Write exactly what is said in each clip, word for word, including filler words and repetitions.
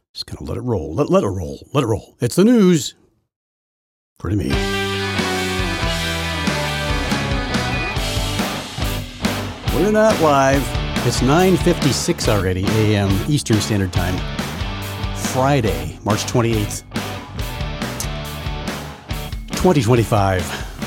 Just kind of let it roll. Let, let it roll. Let it roll. It's the news. Pretty me. We're not live. It's nine fifty-six already a m Eastern Standard Time. Friday, March twenty-eighth, twenty twenty-five.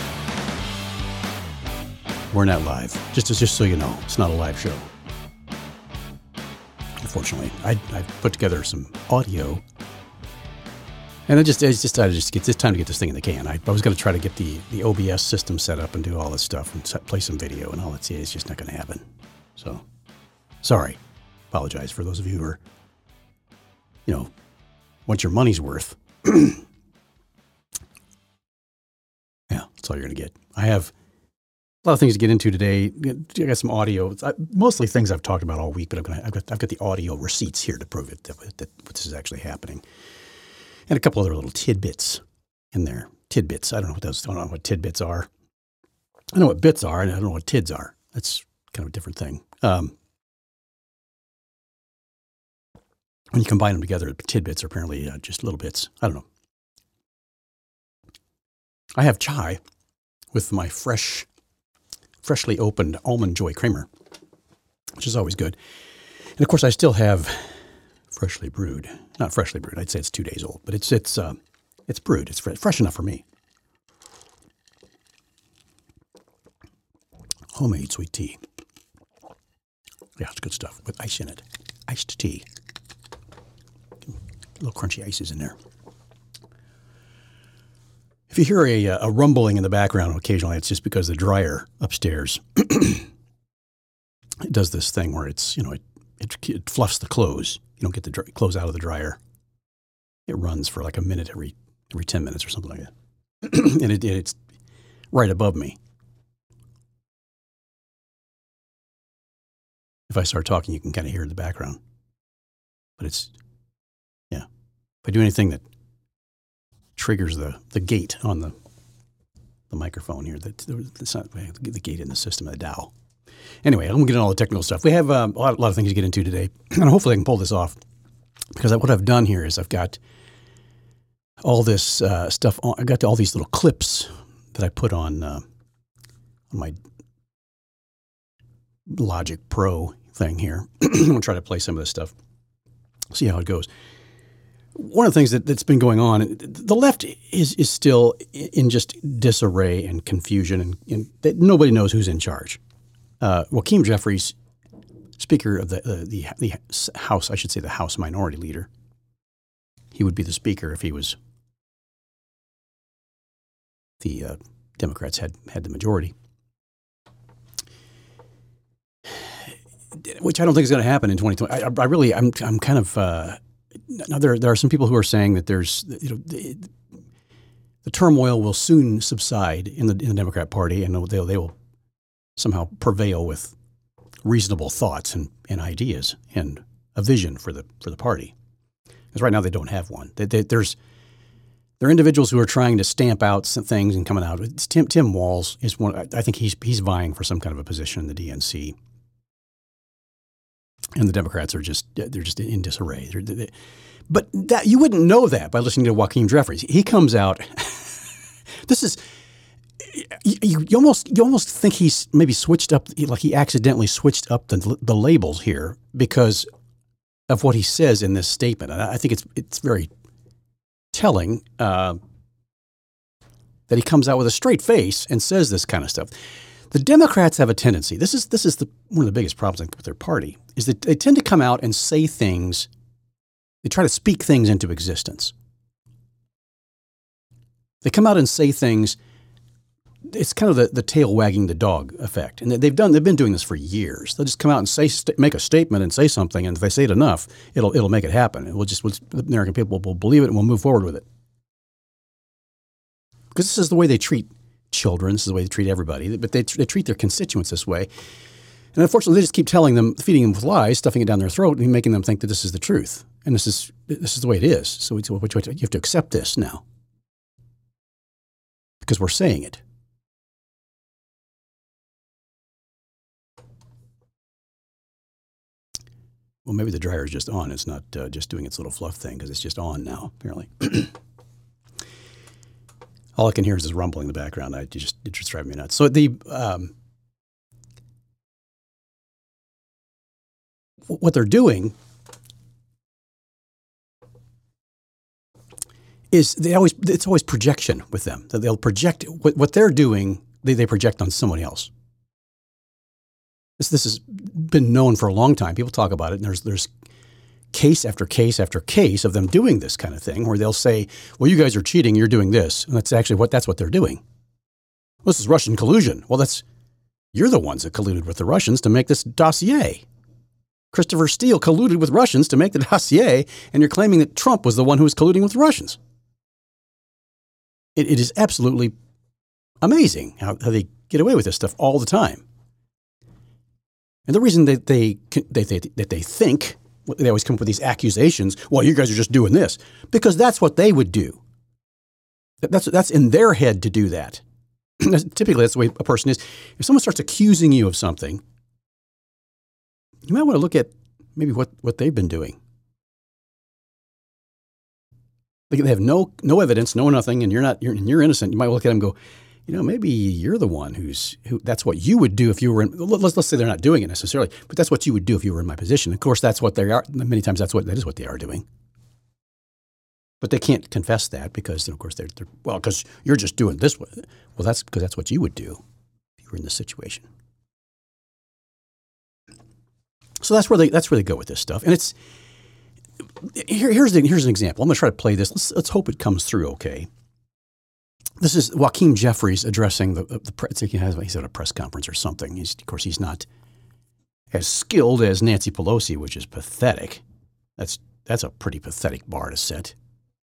We're not live. Just, just so you know, it's not a live show. Unfortunately, I I put together some audio, and I just it's just I just get it's time to get this thing in the can. I, I was going to try to get the, the O B S system set up and do all this stuff and set, play some video and all that. It's just not going to happen. So, sorry. Apologize for those of you who are, you know, want your money's worth. Yeah, that's all you're going to get. I have a lot of things to get into today. I got some audio. It's mostly things I've talked about all week, but I'm gonna, I've, got, I've got the audio receipts here to prove it, that, that this is actually happening. And a couple other little tidbits in there. Tidbits. I don't know what those, I don't know what tidbits are. I know what bits are, and I don't know what tids are. That's kind of a different thing. Um, when you combine them together, tidbits are apparently uh, just little bits. I don't know. I have chai with my fresh... freshly opened Almond Joy Creamer, which is always good. And of course, I still have freshly brewed, not freshly brewed. I'd say it's two days old, but it's it's uh, it's brewed. It's fresh, fresh enough for me. Homemade sweet tea. Yeah, it's good stuff with ice in it. Iced tea. Little crunchy ices in there. If you hear a, a rumbling in the background occasionally, it's just because the dryer upstairs it does this thing where it's, you know, it, it, it fluffs the clothes. You don't get the dry, clothes out of the dryer. It runs for like a minute every every ten minutes or something like that. And it, it's right above me. If I start talking, you can kind of hear it in the background. But it's, yeah. If I do anything that triggers the, the gate on the the microphone here. That it's not the gate in the system of the Dow. Anyway, I'm going to get into all the technical stuff. We have um, a, lot, a lot of things to get into today, and hopefully I can pull this off. Because what I've done here is I've got all this uh, stuff on. I've got all these little clips that I put on uh, on my Logic Pro thing here. I'm going to try to play some of this stuff, see how it goes. One of the things that, that's been going on, the left is is still in just disarray and confusion, and, and that nobody knows who's in charge. Uh, Hakeem Jeffries, Speaker of the, uh, the the House, I should say the House Minority Leader, he would be the Speaker if he was the uh, Democrats had had the majority, which I don't think is going to happen in twenty twenty. I, I really, I'm I'm kind of. Uh, Now, there there are some people who are saying that there's, you know, the, the turmoil will soon subside in the in the Democrat Party, and they they will somehow prevail with reasonable thoughts and, and ideas and a vision for the for the party. Because right now they don't have one. They, they, there's there are individuals who are trying to stamp out some things and coming out. It's Tim Tim Walz is one. I think he's he's vying for some kind of a position in the D N C. And the Democrats are just, they're just in disarray. They're, they, but that you wouldn't know that by listening to Hakeem Jeffries. He comes out, this is, you, you almost you almost think he's maybe switched up, like he accidentally switched up the, the labels here because of what he says in this statement. And I think it's it's very telling uh, that he comes out with a straight face and says this kind of stuff. The Democrats have a tendency, this is this is the, one of the biggest problems with their party, is that they tend to come out and say things, they try to speak things into existence. They come out and say things, it's kind of the, the tail wagging the dog effect. And they've done they've been doing this for years. They'll just come out and say make a statement and say something, and if they say it enough, it'll it'll make it happen. And we'll just we'll, the American people will believe it and we'll move forward with it. Because this is the way they treat children, this is the way they treat everybody, but they, they treat their constituents this way. And unfortunately, they just keep telling them, feeding them with lies, stuffing it down their throat, and making them think that this is the truth. And this is this is the way it is. So it's, you have to accept this now. Because we're saying it. Well, maybe the dryer is just on. It's not uh, just doing its little fluff thing because it's just on now, apparently. All I can hear is this rumbling in the background. I it just it just drives me nuts. So the um, what they're doing is they always it's always projection with them. That they'll project what, what they're doing. They they project on someone else. This this has been known for a long time. People talk about it, and there's there's case after case after case of them doing this kind of thing, where they'll say, "Well, you guys are cheating. You're doing this," and that's actually what that's what they're doing. Well, this is Russian collusion. Well, that's you're the ones that colluded with the Russians to make this dossier. Christopher Steele colluded with Russians to make the dossier, and you're claiming that Trump was the one who was colluding with the Russians. It, it is absolutely amazing how, how they get away with this stuff all the time. And the reason that they, they, they, that they think, they always come up with these accusations, well, you guys are just doing this, because that's what they would do. That's, that's in their head to do that. Typically, that's the way a person is. If someone starts accusing you of something, you might want to look at maybe what, what they've been doing. They have no no evidence, no nothing, and you're not you're, you're innocent. You might look at them and go, you know, maybe you're the one who's who. That's what you would do if you were in. Let's let's say they're not doing it necessarily, but that's what you would do if you were in my position. Of course, that's what they are. Many times, that's what that is what they are doing. But they can't confess that because, of course, they're, they're well, because you're just doing this. Well, that's because that's what you would do if you were in this situation. So that's where they that's where they go with this stuff, and it's here, here's the, here's an example. I'm going to try to play this. Let's let's hope it comes through okay. This is Joaquin Jeffries addressing the, the press. He has, he's at a press conference or something. He's, of course, he's not as skilled as Nancy Pelosi, which is pathetic. That's that's a pretty pathetic bar to set.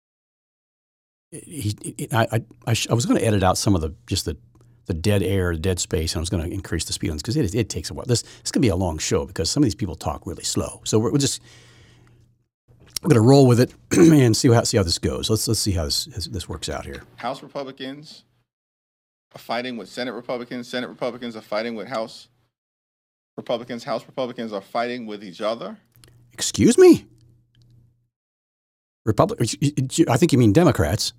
He, he, I, I, I, sh- I was going to edit out some of the just the, the dead air, dead space, and I was going to increase the speed on this because it, it takes a while. This this going to be a long show because some of these people talk really slow. So we're, we're just we're going to roll with it and see how see how this goes. Let's let's see how this this works out here. House Republicans are fighting with Senate Republicans. Senate Republicans are fighting with House Republicans. House Republicans are fighting with each other. Excuse me? Republic? I think you mean Democrats.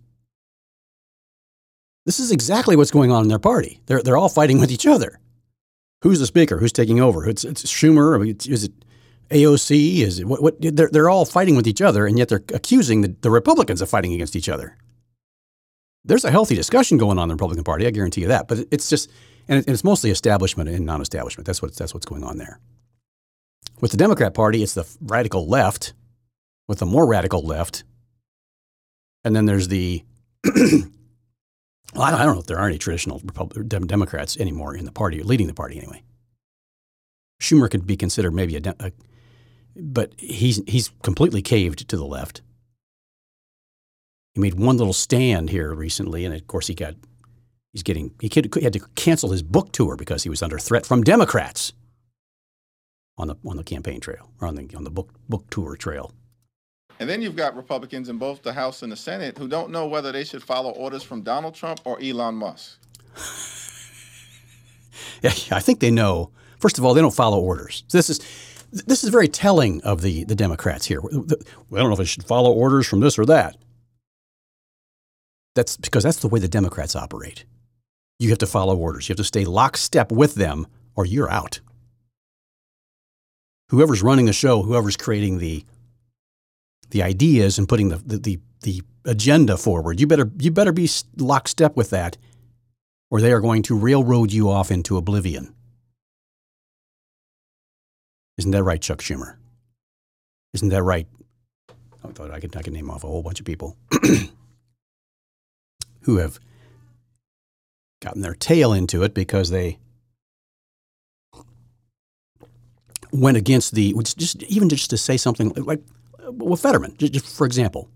This is exactly what's going on in their party. They're they're all fighting with each other. Who's the speaker? Who's taking over? It's, it's Schumer. Is it A O C? Is it what? What? They're they're all fighting with each other, and yet they're accusing the, the Republicans of fighting against each other. There's a healthy discussion going on in the Republican Party. I guarantee you that. But it's just, and it's mostly establishment and non-establishment. That's what that's what's going on there. With the Democrat Party, it's the radical left, with the more radical left, and then there's the. Well, I don't know if there are any traditional Republic, Democrats anymore in the party, leading the party anyway. Schumer could be considered maybe a, a but he's he's completely caved to the left. He made one little stand here recently, and of course he got he's getting he had to cancel his book tour because he was under threat from Democrats on the on the campaign trail or on the on the book book tour trail. And then you've got Republicans in both the House and the Senate who don't know whether they should follow orders from Donald Trump or Elon Musk. Yeah, I think they know. First of all, they don't follow orders. So this is this is very telling of the, the Democrats here. We don't know if they should follow orders from this or that. That's because that's the way the Democrats operate. You have to follow orders. You have to stay lockstep with them or you're out. Whoever's running the show, whoever's creating the the ideas and putting the, the, the, the agenda forward, you better you better be lockstep with that or they are going to railroad you off into oblivion. Isn't that right, Chuck Schumer? Isn't that right? I thought I could, I could name off a whole bunch of people who have gotten their tail into it because they went against the, just even just to say something like, well, Fetterman, just for example,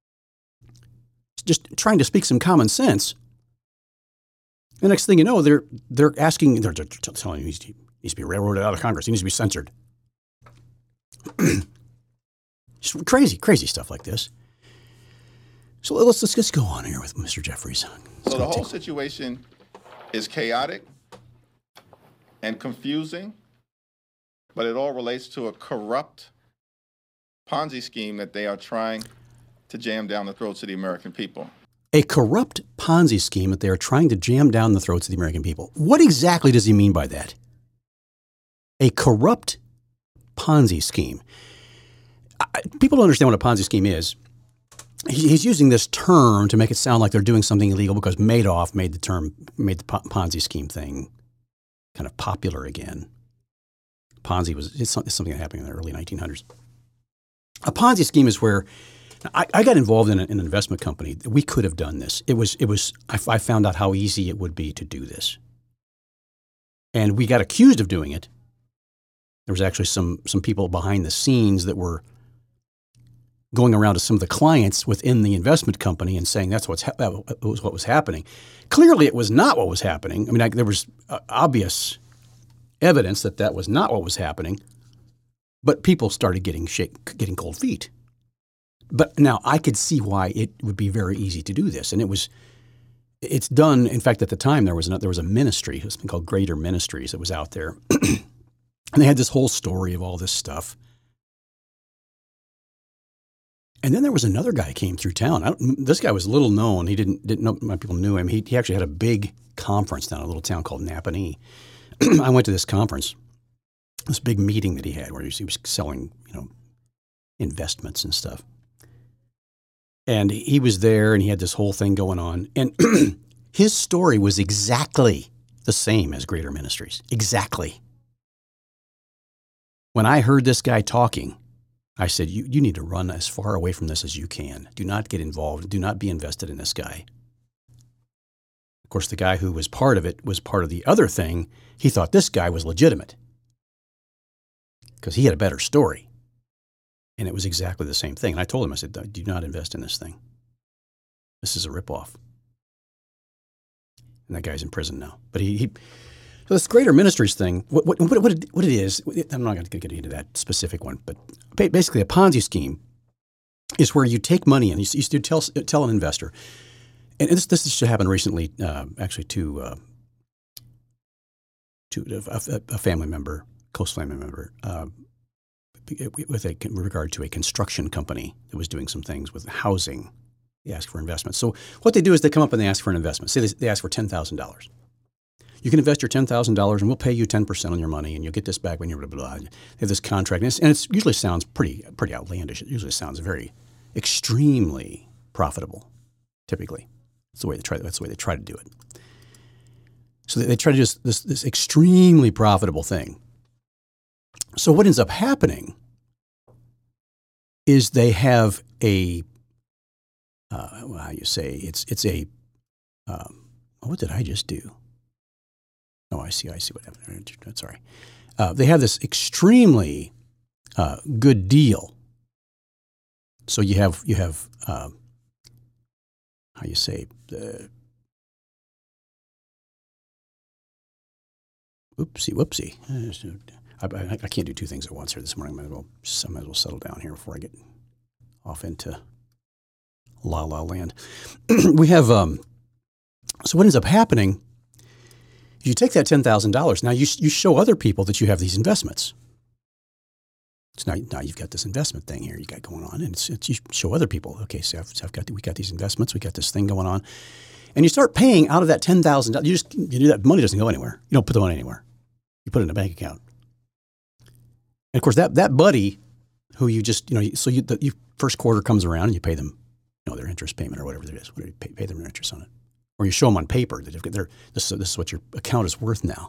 just trying to speak some common sense. The next thing you know, they're they're asking, they're, they're telling you he needs to be railroaded out of Congress. He needs to be censored. Just crazy, crazy stuff like this. So let's let's just go on here with Mister Jeffries. Let's so the whole take... situation is chaotic and confusing, but it all relates to a corrupt Ponzi scheme that they are trying to jam down the throats of the American people. A corrupt Ponzi scheme that they are trying to jam down the throats of the American people. What exactly does he mean by that? A corrupt Ponzi scheme. I, people don't understand what a Ponzi scheme is. He, he's using this term to make it sound like they're doing something illegal because Madoff made the term, made the Ponzi scheme thing kind of popular again. Ponzi was it's something that happened in the early nineteen hundreds. A Ponzi scheme is where I, I got involved in, a, in an investment company. We could have done this. It was it was I, I found out how easy it would be to do this, and we got accused of doing it. There was actually some some people behind the scenes that were going around to some of the clients within the investment company and saying that's what's ha- that was what was happening. Clearly, it was not what was happening. I mean, I, there was uh, obvious evidence that that was not what was happening, but people started getting shake, getting cold feet. But now I could see why it would be very easy to do this, and it was. It's done. In fact, at the time there was a, there was a ministry, something called Greater Ministries, that was out there, and they had this whole story of all this stuff. And then there was another guy came through town. I don't, this guy was little known. He didn't didn't know my people knew him. He he actually had a big conference down in a little town called Napanee. I went to this conference, this big meeting that he had where he was, he was selling, you know, investments and stuff. And he was there and he had this whole thing going on. And his story was exactly the same as Greater Ministries. Exactly. When I heard this guy talking, I said, you, you need to run as far away from this as you can. Do not get involved. Do not be invested in this guy. Of course, the guy who was part of it was part of the other thing. He thought this guy was legitimate because he had a better story. And it was exactly the same thing. And I told him, I said, do not invest in this thing. This is a ripoff. And that guy's in prison now. But he, he so this Greater Ministries thing, what, what, what, it, what it is, I'm not going to get into that specific one, but basically a Ponzi scheme is where you take money and you, you tell, tell an investor, and this, this just happened recently, uh, actually to, uh, to a, a family member, close family member, uh, with a with regard to a construction company that was doing some things with housing. They asked for investment. So what they do is they come up and they ask for an investment. Say they, they ask for ten thousand dollars. You can invest your ten thousand dollars and we'll pay you ten percent on your money and you'll get this back when you're blah, blah, blah. They have this contract. And, it's, and it usually sounds pretty pretty outlandish. It usually sounds very extremely profitable, typically. That's the way they try, that's the way they try to do it. So they, they try to do this, this, this extremely profitable thing. So what ends up happening is they have a, uh, well, how you say, it's it's a, um, what did I just do? Oh, I see, I see what happened. Sorry. Uh, they have this extremely uh, good deal. So you have, you have uh, how you say, uh, whoopsie, whoopsie. I, I, I can't do two things at once here this morning. I might as well, I might as well settle down here before I get off into la la land. We have, um, so what ends up happening, you take that ten thousand dollars, now you you show other people that you have these investments. So now, now you've got this investment thing here you got going on, and it's, it's, you show other people, okay, so I've, so I've got, we got these investments, we got this thing going on, and you start paying out of that ten thousand dollars. You just, you do that, money doesn't go anywhere. You don't put the money anywhere. You put it in a bank account. And of course, that, that buddy who you just, you know, so you, the you first quarter comes around and you pay them, you know, their interest payment or whatever it is. Whatever you pay, pay them their interest on it. Or you show them on paper that if they're, this, this is what your account is worth now.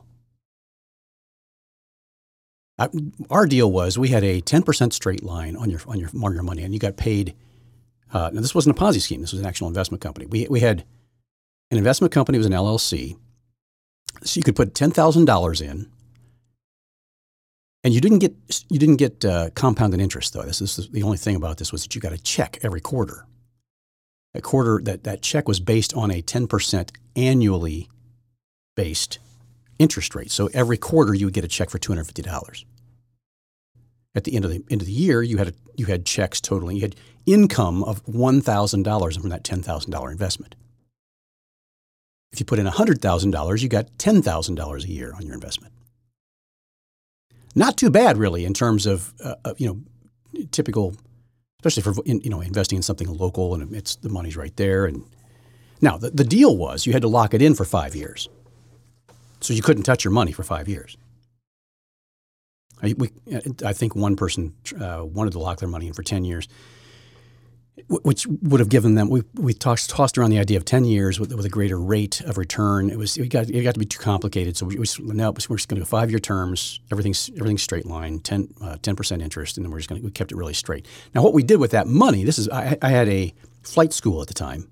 I, our deal was we had a ten percent straight line on your, on your, on your money, and you got paid. Uh, now, this wasn't a Ponzi scheme. This was an actual investment company. We, we had an investment company, it was an L L C. So you could put ten thousand dollars in. And you didn't get you didn't get uh, compounded interest, though. This, this is the only thing about this was that you got a check every quarter. A quarter that that check was based on a ten percent annually based interest rate. So every quarter you would get a check for two hundred fifty dollars. At the end of the end of the year, you had a, you had checks totaling. You had income of one thousand dollars from that ten thousand dollars investment. If you put in one hundred thousand dollars, you got ten thousand dollars a year on your investment. Not too bad, really, in terms of, uh, of you know, typical, especially for you know investing in something local and it's the money's right there. And now the, the deal was you had to lock it in for five years, so you couldn't touch your money for five years. I, we, I think one person uh, wanted to lock their money in for ten years, which would have given them. We we tossed, tossed around the idea of ten years with, with a greater rate of return. It was it got it got to be too complicated. So we, we no, we're just going to go five year terms. Everything's everything's straight line, ten percent interest, and then we're just going to we kept it really straight. Now what we did with that money, this is I, I had a flight school at the time,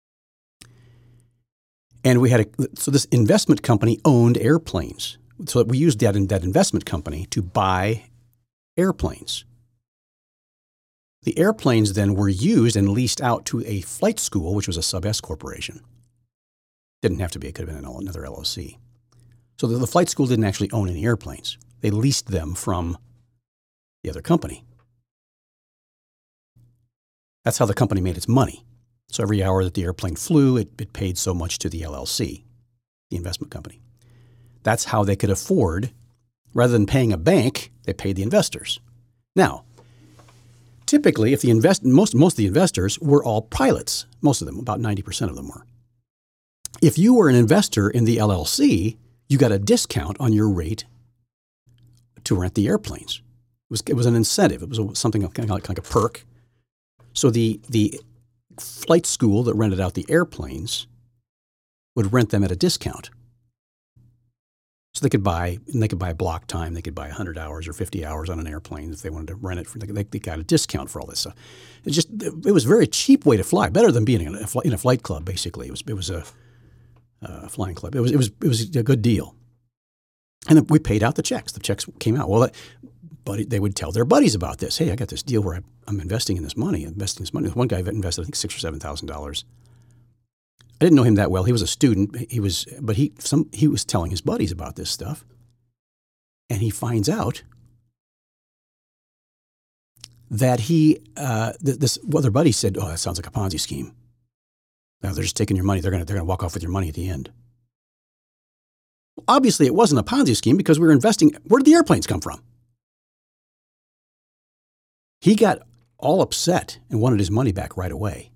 and we had a so this investment company owned airplanes. So we used that in that investment company to buy airplanes. The airplanes then were used and leased out to a flight school, which was a sub-S corporation. Didn't have to be. It could have been another L L C. So the, the flight school didn't actually own any airplanes. They leased them from the other company. That's how the company made its money. So every hour that the airplane flew, it, it paid so much to the L L C, the investment company. That's how they could afford, rather than paying a bank, they paid the investors. Now, typically, if the invest most most of the investors were all pilots, most of them, about ninety percent of them were. If you were an investor in the L L C, you got a discount on your rate to rent the airplanes. It was it was an incentive. It was something kind of like, like a perk. So the the flight school that rented out the airplanes would rent them at a discount. So they could buy, and they could buy block time. They could buy one hundred hours or fifty hours on an airplane if they wanted to rent it. For, they, they got a discount for all this stuff. It just it was a very cheap way to fly, better than being in a, in a flight club. Basically, it was it was a, a flying club. It was it was it was a good deal. And then we paid out the checks. The checks came out. Well, buddy, they would tell their buddies about this. Hey, I got this deal where I, I'm investing in this money. Investing this money. One guy invested I think six or seven thousand dollars. I didn't know him that well. He was a student. He was, but he some he was telling his buddies about this stuff, and he finds out that he uh, th- this other buddy said, "Oh, that sounds like a Ponzi scheme. Now they're just taking your money. They're gonna they're gonna walk off with your money at the end." Well, obviously, it wasn't a Ponzi scheme because we were investing. Where did the airplanes come from? He got all upset and wanted his money back right away.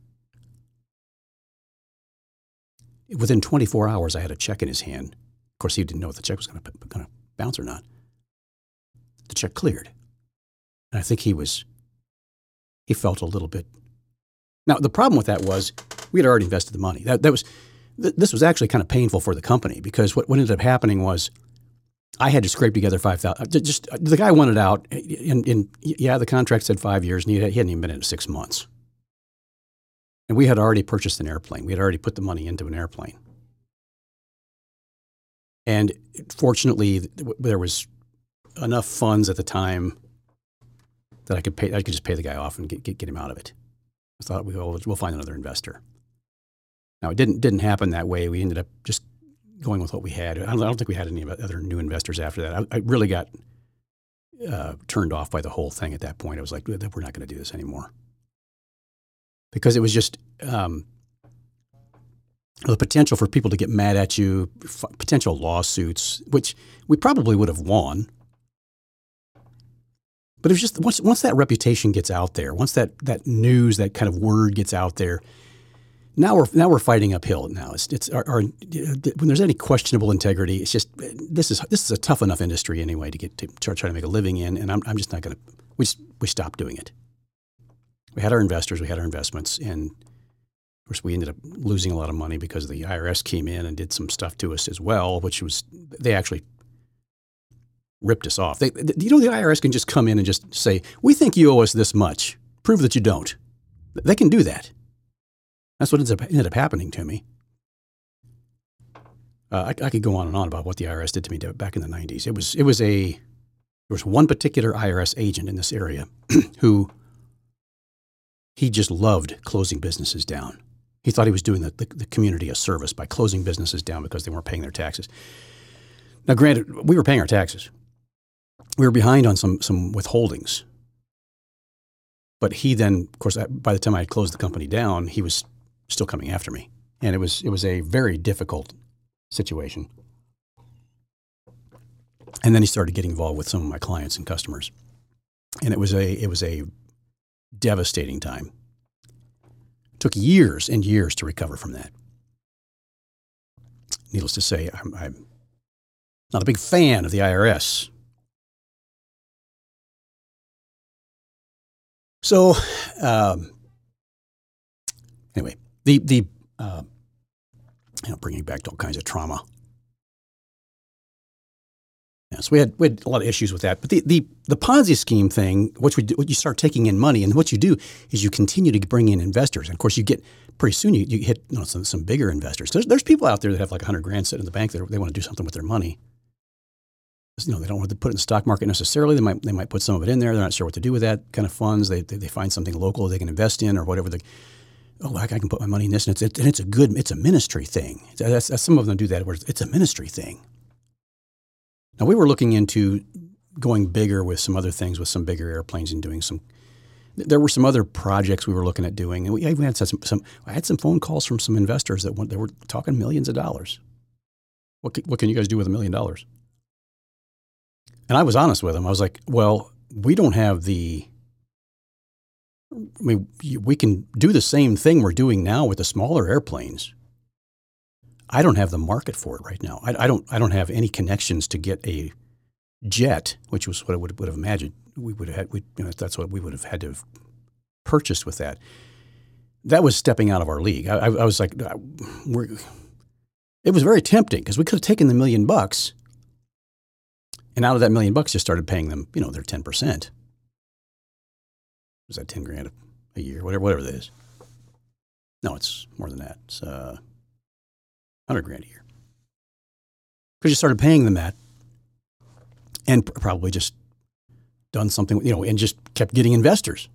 Within twenty-four hours, I had a check in his hand. Of course, he didn't know if the check was going to bounce or not. The check cleared. And I think he was, he felt a little bit. Now, the problem with that was we had already invested the money. That, that was, th- this was actually kind of painful for the company because what, what ended up happening was I had to scrape together five thousand dollars. Just, the guy wanted out, and, and yeah, the contract said five years, and he, he hadn't even been in it six months. And we had already purchased an airplane. We had already put the money into an airplane. And fortunately, there was enough funds at the time that I could pay. I could just pay the guy off and get get, get him out of it. I thought we'll we'll find another investor. Now it didn't didn't happen that way. We ended up just going with what we had. I don't, I don't think we had any other new investors after that. I, I really got uh, turned off by the whole thing at that point. I was like, we're not going to do this anymore. Because it was just um, the potential for people to get mad at you, f- potential lawsuits, which we probably would have won. But it was just once once that reputation gets out there, once that that news, that kind of word gets out there, now we're now we're fighting uphill. Now it's it's our, our when there's any questionable integrity, it's just this is this is a tough enough industry anyway to get to try, try to make a living in, and I'm I'm just not going to. We just, we stopped doing it. We had our investors, we had our investments, and of course we ended up losing a lot of money because the I R S came in and did some stuff to us as well, which was, they actually ripped us off. They, they, you know, the I R S can just come in and just say, we think you owe us this much. Prove that you don't. They can do that. That's what ends up, ended up happening to me. Uh, I, I could go on and on about what the I R S did to me back in the nineties. It was, it was a, there was one particular I R S agent in this area who he just loved closing businesses down. He thought he was doing the, the, the community a service by closing businesses down because they weren't paying their taxes. Now, granted, we were paying our taxes. We were behind on some some withholdings. But he then, of course, by the time I had closed the company down, he was still coming after me. And it was it was a very difficult situation. And then he started getting involved with some of my clients and customers. And it was a it was a devastating time. Took years and years to recover from that. Needless to say, I'm, I'm not a big fan of the I R S. So, um, anyway, the the uh, you know, bringing back to all kinds of trauma. Yeah, so we had we had a lot of issues with that. But the the, the Ponzi scheme thing, what we do, what you start taking in money, and what you do is you continue to bring in investors. And of course, you get pretty soon you, you hit you know, some some bigger investors. There's there's people out there that have like a hundred grand sitting in the bank that they want to do something with their money. You know, they don't want to put it in the stock market necessarily. They might they might put some of it in there. They're not sure what to do with that kind of funds. They they, they find something local they can invest in or whatever. They, oh, I can put my money in this, and it's it, and it's a good it's a ministry thing. That's, that's, some of them do that where it's a ministry thing. Now, we were looking into going bigger with some other things, with some bigger airplanes and doing some – there were some other projects we were looking at doing. And we, we had some, some – I had some phone calls from some investors that went, they were talking millions of dollars. What, what can you guys do with a million dollars? And I was honest with them. I was like, well, we don't have the – I mean, we can do the same thing we're doing now with the smaller airplanes. I don't have the market for it right now. I, I don't. I don't have any connections to get a jet, which was what I would, would have imagined we would have had. We, you know, that's what we would have had to have purchased with that. That was stepping out of our league. I, I, I was like, we're. It was very tempting because we could have taken the million bucks, and out of that million bucks, just started paying them. You know, their ten percent. Was that ten grand a, a year? Whatever. Whatever that is. No, it's more than that. It's. Uh, Hundred grand a year, because you started paying them that, and probably just done something, you know, and just kept getting investors.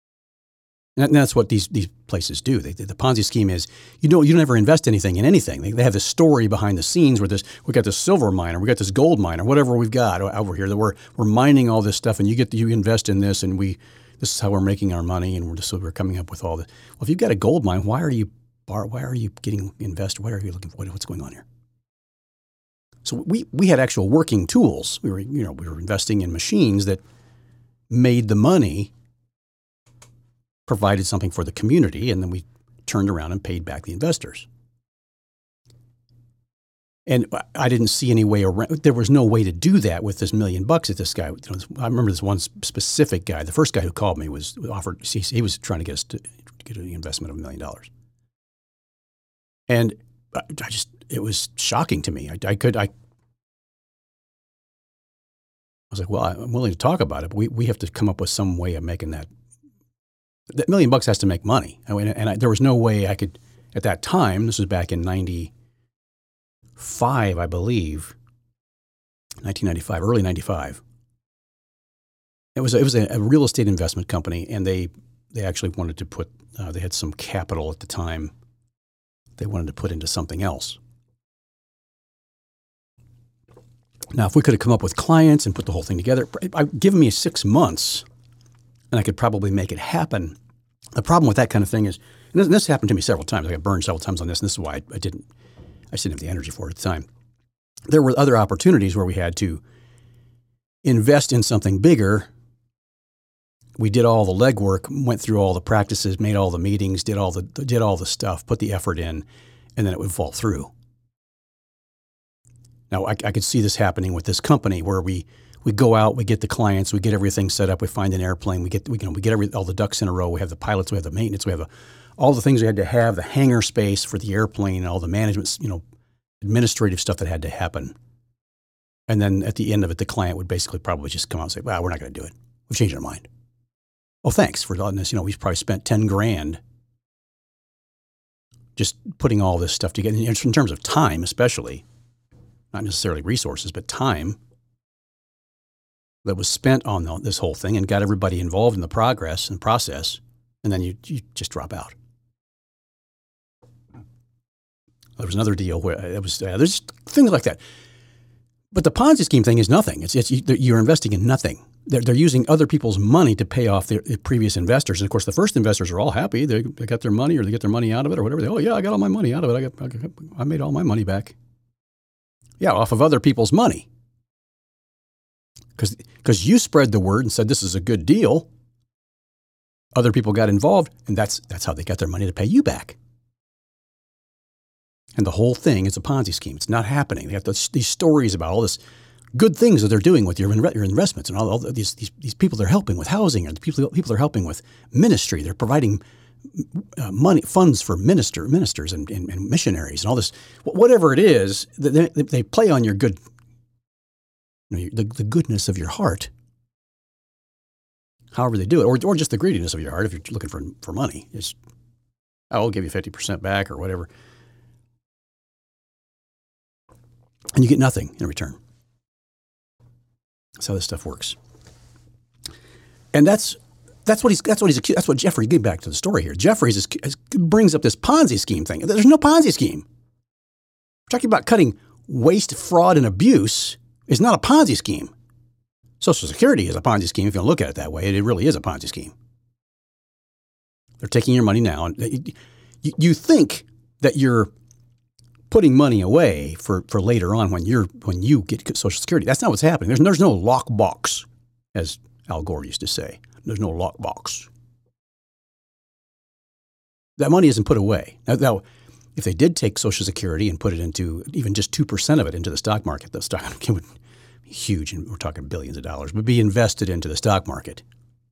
And that's what these these places do. They, the Ponzi scheme is you don't you don't ever invest anything in anything. They, they have this story behind the scenes where this we got this silver miner, we got this gold miner, whatever we've got over here that we're we're mining all this stuff, and you get you invest in this, and we this is how we're making our money, and we're just so we're coming up with all this. Well, if you've got a gold mine, why are you Why are you getting invested? What are you looking for? What's going on here? So we we had actual working tools. We were you know we were investing in machines that made the money, provided something for the community, and then we turned around and paid back the investors. And I didn't see any way around. There was no way to do that with this million bucks that this guy. You know, I remember this one specific guy. The first guy who called me was offered. He was trying to get us to get an investment of a million dollars. And I just, it was shocking to me. I, I could, I, I was like, well, I'm willing to talk about it, but we, we have to come up with some way of making that. That million bucks has to make money. I mean, and I, there was no way I could, at that time, this was back in ninety-five, I believe, nineteen ninety-five, early ninety-five. It was, it was a, a real estate investment company, and they, they actually wanted to put, uh, they had some capital at the time they wanted to put into something else. Now, if we could have come up with clients and put the whole thing together, give me six months and I could probably make it happen. The problem with that kind of thing is, and this, this happened to me several times. I got burned several times on this, and this is why I, I didn't, I just didn't have the energy for it at the time. There were other opportunities where we had to invest in something bigger. We did all the legwork, went through all the practices, made all the meetings, did all the did all the stuff, put the effort in, and then it would fall through. Now, I, I could see this happening with this company where we we go out, we get the clients, we get everything set up, we find an airplane, we get we, you know, we get every, all the ducks in a row. We have the pilots, we have the maintenance, we have a, all the things we had to have, the hangar space for the airplane, and all the management, you know, administrative stuff that had to happen. And then at the end of it, the client would basically probably just come out and say, well, we're not going to do it. We've changed our mind. Oh, thanks for letting us, you know, we've probably spent ten grand just putting all this stuff together. In terms of time, especially, not necessarily resources, but time that was spent on the, this whole thing and got everybody involved in the progress and process. And then you, you just drop out. There was another deal where it was, uh, there's things like that. But the Ponzi scheme thing is nothing. It's, it's you're investing in nothing. They're, they're using other people's money to pay off their, their previous investors. And of course, the first investors are all happy. They, they got their money, or they get their money out of it, or whatever. They, oh yeah, I got all my money out of it. I got, I, got, I made all my money back. Yeah, off of other people's money. Because because you spread the word and said this is a good deal. Other people got involved, and that's that's how they got their money to pay you back. And the whole thing is a Ponzi scheme. It's not happening. They have this, these stories about all this good things that they're doing with your, your investments and all, all these, these these people they're helping with housing, and the people people they're helping with ministry. They're providing uh, money funds for minister ministers and, and, and missionaries and all this. Whatever it is, they, they play on your good, you know, the, the goodness of your heart. However they do it, or or just the greediness of your heart. If you're looking for for money, it's I'll give you fifty percent back or whatever, and you get nothing in return. That's how this stuff works. And that's that's what he's that's what he's that's what Jeffrey. Get back to the story here. Jeffries is, is, brings up this Ponzi scheme thing. There's no Ponzi scheme. We're talking about cutting waste, fraud, and abuse. Is not a Ponzi scheme. Social Security is a Ponzi scheme if you don't look at it that way. It really is a Ponzi scheme. They're taking your money now, and you, you think that you're putting money away for, for later on when you're when you get Social Security. That's not what's happening. There's there's no lockbox, as Al Gore used to say. There's no lockbox. That money isn't put away. Now, now, if they did take Social Security and put it into even just two percent of it into the stock market, the stock market would be huge, and we're talking billions of dollars, would be invested into the stock market.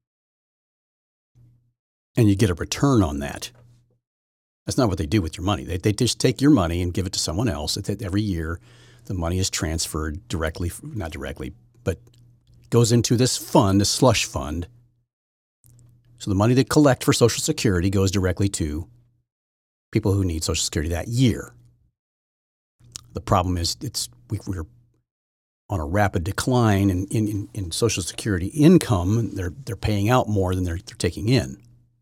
And you get a return on that. That's not what they do with your money. They, they just take your money and give it to someone else. Every year, the money is transferred directly, not directly, but goes into this fund, this slush fund. So the money they collect for Social Security goes directly to people who need Social Security that year. The problem is it's we, we're on a rapid decline in, in, in Social Security income. They're they're paying out more than they're, they're taking in.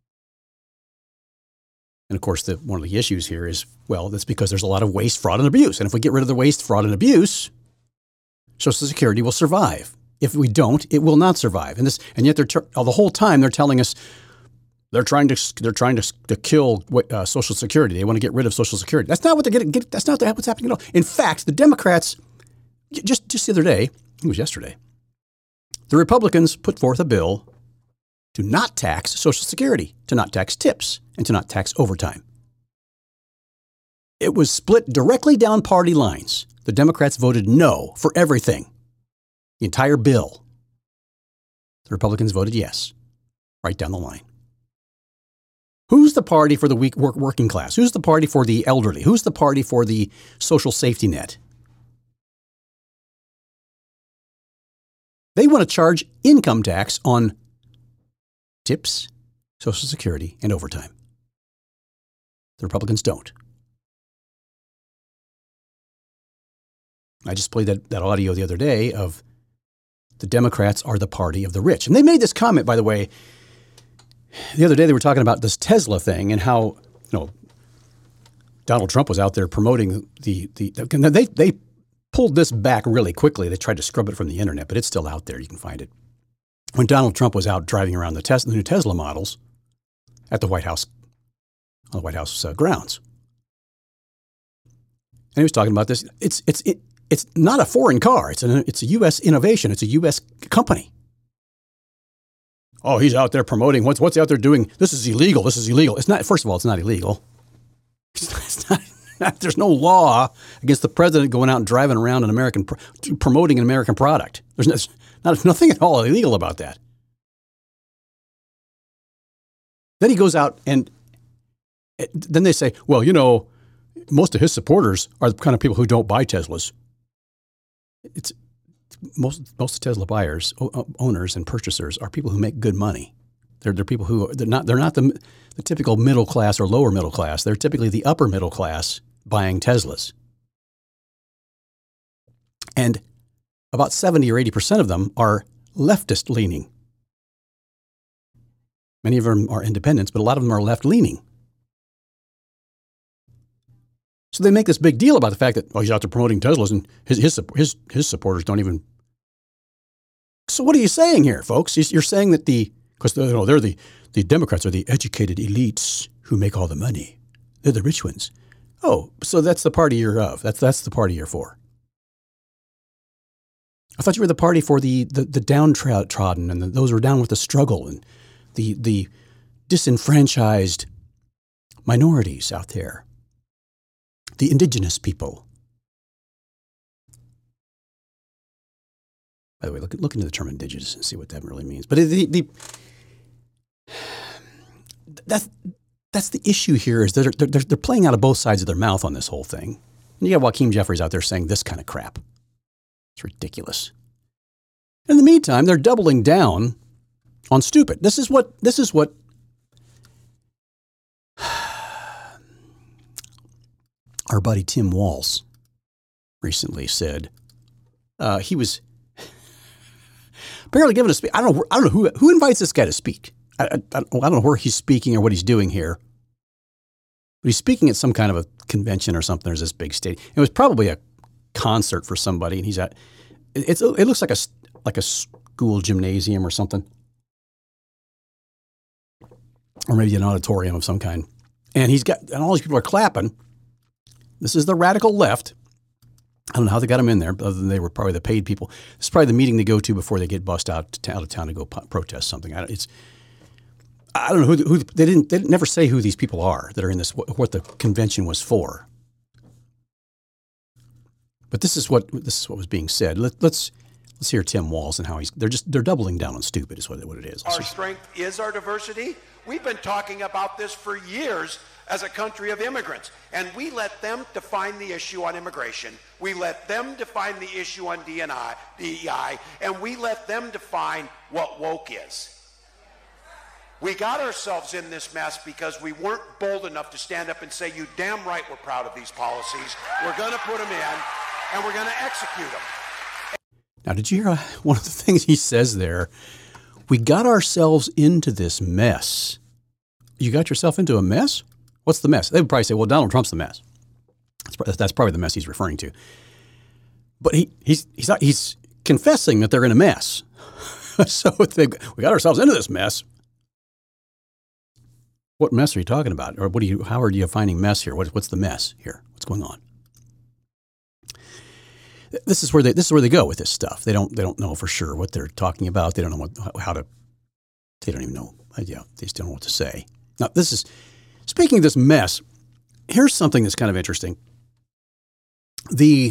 And of course, the, one of the issues here is, well, that's because there's a lot of waste, fraud, and abuse. And if we get rid of the waste, fraud, and abuse, Social Security will survive. If we don't, it will not survive. And this, and yet they're ter- the whole time they're telling us they're trying to they're trying to, to kill uh, Social Security. They want to get rid of Social Security. That's not what they're getting. Get, that's not what's happening at all. In fact, the Democrats just just the other day, it was yesterday, the Republicans put forth a bill to not tax Social Security, to not tax tips, and to not tax overtime. It was split directly down party lines. The Democrats voted no for everything, the entire bill. The Republicans voted yes, right down the line. Who's the party for the weak work, working class? Who's the party for the elderly? Who's the party for the social safety net? They want to charge income tax on tips, Social Security, and overtime. The Republicans don't. I just played that, that audio the other day of the Democrats are the party of the rich. And they made this comment, by the way, the other day they were talking about this Tesla thing and how, you know, Donald Trump was out there promoting the, the, the they, they pulled this back really quickly. They tried to scrub it from the internet, but it's still out there. You can find it. When Donald Trump was out driving around the, Tesla, the new Tesla models at the White House, on the White House uh, grounds. And he was talking about this. It's, it's, it, it's not a foreign car. It's, an, it's a U S innovation. It's a U S company. Oh, he's out there promoting. What's what's he out there doing? This is illegal. This is illegal. It's not. First of all, it's not illegal. It's not, it's not, there's no law against the president going out and driving around an American, promoting an American product. There's no, not nothing at all illegal about that. Then he goes out and then they say, well, you know, most of his supporters are the kind of people who don't buy Teslas. It's most most Tesla buyers, owners, and purchasers are people who make good money. They're they're people who they're not they're not the the typical middle class or lower middle class. They're typically the upper middle class buying Teslas. And about seventy or eighty percent of them are leftist leaning. Many of them are independents, but a lot of them are left leaning. So they make this big deal about the fact that, oh, he's out there promoting Teslas and his his his, his supporters don't even. So what are you saying here, folks? You're saying that the, because you know, they're the, the Democrats are the educated elites who make all the money. They're the rich ones. Oh, so that's the party you're of. That's that's the party you're for. I thought you were the party for the the, the downtrodden and the, those who are down with the struggle and the the disenfranchised minorities out there, the indigenous people. By the way, look, look into the term indigenous and see what that really means. But the, the that's that's the issue here is that they're, they're, they're playing out of both sides of their mouth on this whole thing. And you got Joaquin Jeffries out there saying this kind of crap. It's ridiculous. In the meantime, they're doubling down on stupid. This is what this is what our buddy Tim Walz recently said. Uh, he was apparently giving a speech. I don't know. I don't know who who invites this guy to speak. I, I, I don't know where he's speaking or what he's doing here. But he's speaking at some kind of a convention or something. There's this big stage. It was probably a concert for somebody, and he's at. It's it looks like a like a school gymnasium or something, or maybe an auditorium of some kind. And he's got and all these people are clapping. This is the radical left. I don't know how they got him in there, other than they were probably the paid people. This is probably the meeting they go to before they get bussed out to, out of town to go po- protest something. I, it's I don't know who, who they didn't they didn't never say who these people are that are in this what the convention was for. But this is what this is what was being said. Let, let's let's hear Tim Walz and how he's they're just they're doubling down on stupid is what what it is. Our strength is our diversity. We've been talking about this for years as a country of immigrants, and we let them define the issue on immigration. We let them define the issue on D and I, D E I, and we let them define what woke is. We got ourselves in this mess because we weren't bold enough to stand up and say, you damn right we're proud of these policies. We're going to put them in, and we're going to execute them. Now, did you hear uh, one of the things he says there? We got ourselves into this mess. You got yourself into a mess? What's the mess? They would probably say, well, Donald Trump's the mess. That's, that's probably the mess he's referring to. But he, he's, he's, not, he's confessing that they're in a mess. So they, we got ourselves into this mess. What mess are you talking about? Or what do you? How are you finding mess here? What, what's the mess here? What's going on? This is where they. This is where they go with this stuff. They don't. They don't know for sure what they're talking about. They don't know what, how to. They don't even know. Yeah, they just don't know what to say. Now, this is speaking of this mess. Here's something that's kind of interesting. The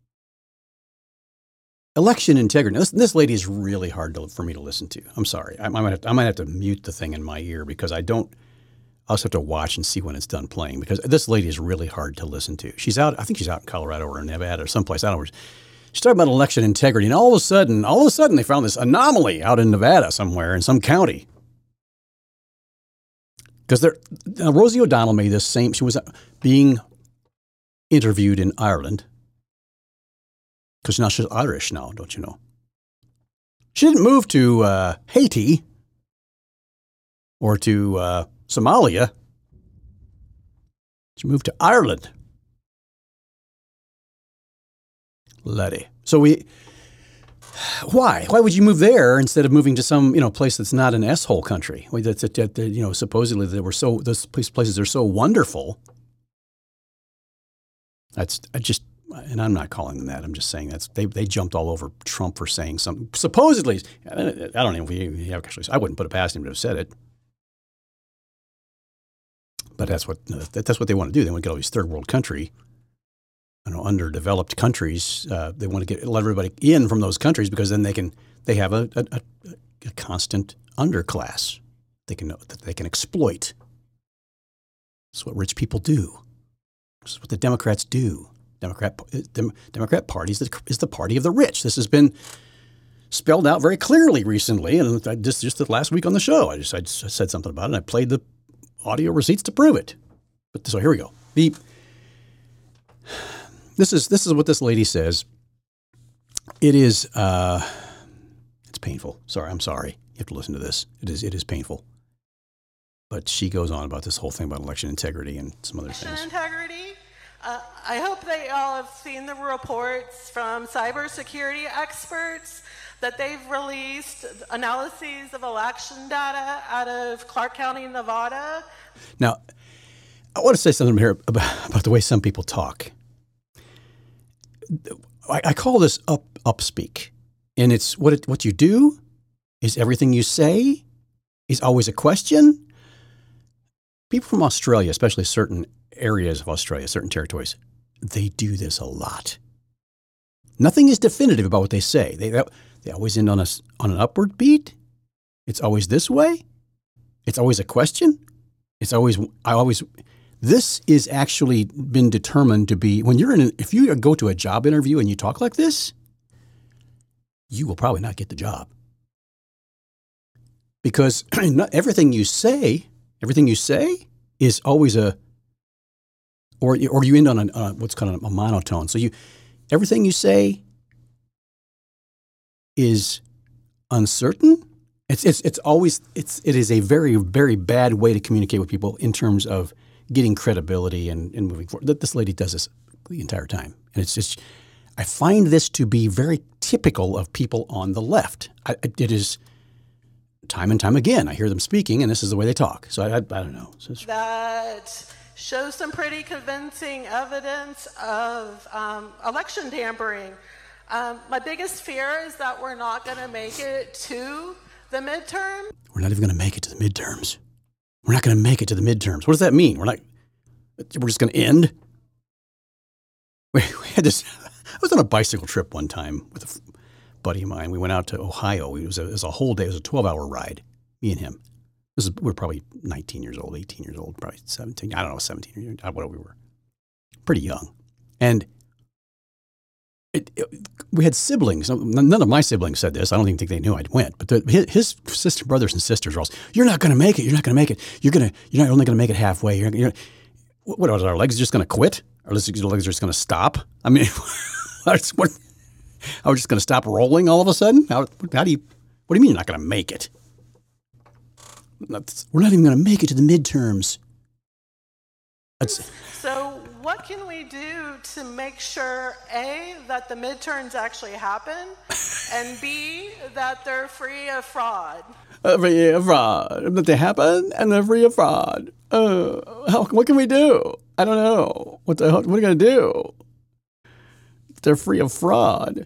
election integrity. Now, this, this lady is really hard to, for me to listen to. I'm sorry. I, I might. Have to, I might have to mute the thing in my ear because I don't. I'll just have to watch and see when it's done playing because this lady is really hard to listen to. She's out, I think she's out in Colorado or in Nevada or someplace. I don't know where. She's talking about election integrity, and all of a sudden, all of a sudden, they found this anomaly out in Nevada somewhere in some county. Because they're now, Rosie O'Donnell made this same. She was being interviewed in Ireland because now she's Irish now, don't you know? She didn't move to uh, Haiti or to uh, Somalia. She moved to Ireland. Letty. So we, why? Why would you move there instead of moving to some, you know, place that's not an S-hole country? That's, that, that, you know, supposedly they were so, those places are so wonderful. That's, I just, and I'm not calling them that. I'm just saying that's, they they jumped all over Trump for saying something. Supposedly, I don't know if he, he actually, I wouldn't put it past him to have said it. But that's what that's what they want to do. They want to get all these third world country, you know, underdeveloped countries. Uh, they want to get let everybody in from those countries because then they can they have a a, a constant underclass. They can that they can exploit. That's what rich people do. This is what the Democrats do. Democrat Dem, Democrat Party is the, is the party of the rich. This has been spelled out very clearly recently, and I just just the last week on the show, I just I just said something about it. And I played the audio receipts to prove it. But so here we go. The this is this is what this lady says. It is uh, it's painful. Sorry, I'm sorry. You have to listen to this. It is it is painful. But she goes on about this whole thing about election integrity and some other election things. Integrity. Uh, I hope they all have seen the reports from cybersecurity experts that they've released analyses of election data out of Clark County, Nevada. Now, I want to say something here about, about the way some people talk. I, I call this up up speak, and it's what it, what you do is everything you say is always a question. People from Australia, especially certain areas of Australia, certain territories, they do this a lot. Nothing is definitive about what they say. They they always end on a on an upward beat. It's always this way. It's always a question. It's always I always. This is actually been determined to be when you're in. A, if you go to a job interview and you talk like this, you will probably not get the job because not everything you say, everything you say is always a, or or you end on a, uh, what's called a monotone. So you, everything you say is uncertain. It's it's it's always it's it is a very very bad way to communicate with people in terms of getting credibility and, and moving forward. This lady does this the entire time, and it's just. I find this to be very typical of people on the left. I, it is time and time again. I hear them speaking, and this is the way they talk. So I, I, I don't know. So that shows some pretty convincing evidence of um, election tampering. Um, my biggest fear is that we're not going to make it to the midterm. We're not even going to make it to the midterms. We're not going to make it to the midterms. What does that mean? We're not. We're just going to end. We, we had this. I was on a bicycle trip one time with a buddy of mine. We went out to Ohio. It was a, it was a whole day. It was a twelve-hour ride, me and him. This is, we were probably nineteen years old, eighteen years old, probably seventeen. I don't know, seventeen years old, whatever we were. Pretty young. And it, it, we had siblings. None of my siblings said this. I don't even think they knew I went. But the, his, his sister, brothers and sisters were all, you're not going to make it. You're not going to make it. You're going to, you're not only going to make it halfway. You're, you're, what are our legs just going to quit? Our legs are just going to stop? I mean... What, are we just going to stop rolling all of a sudden? How, how do you? What do you mean you're not going to make it? We're not even going to make it to the midterms. That's, so what can we do to make sure, A, that the midterms actually happen, and B, that they're free of fraud? Uh, free of fraud. That they happen and they're free of fraud. Uh, how, what can we do? I don't know. What the hell? What are we going to do? They're free of fraud.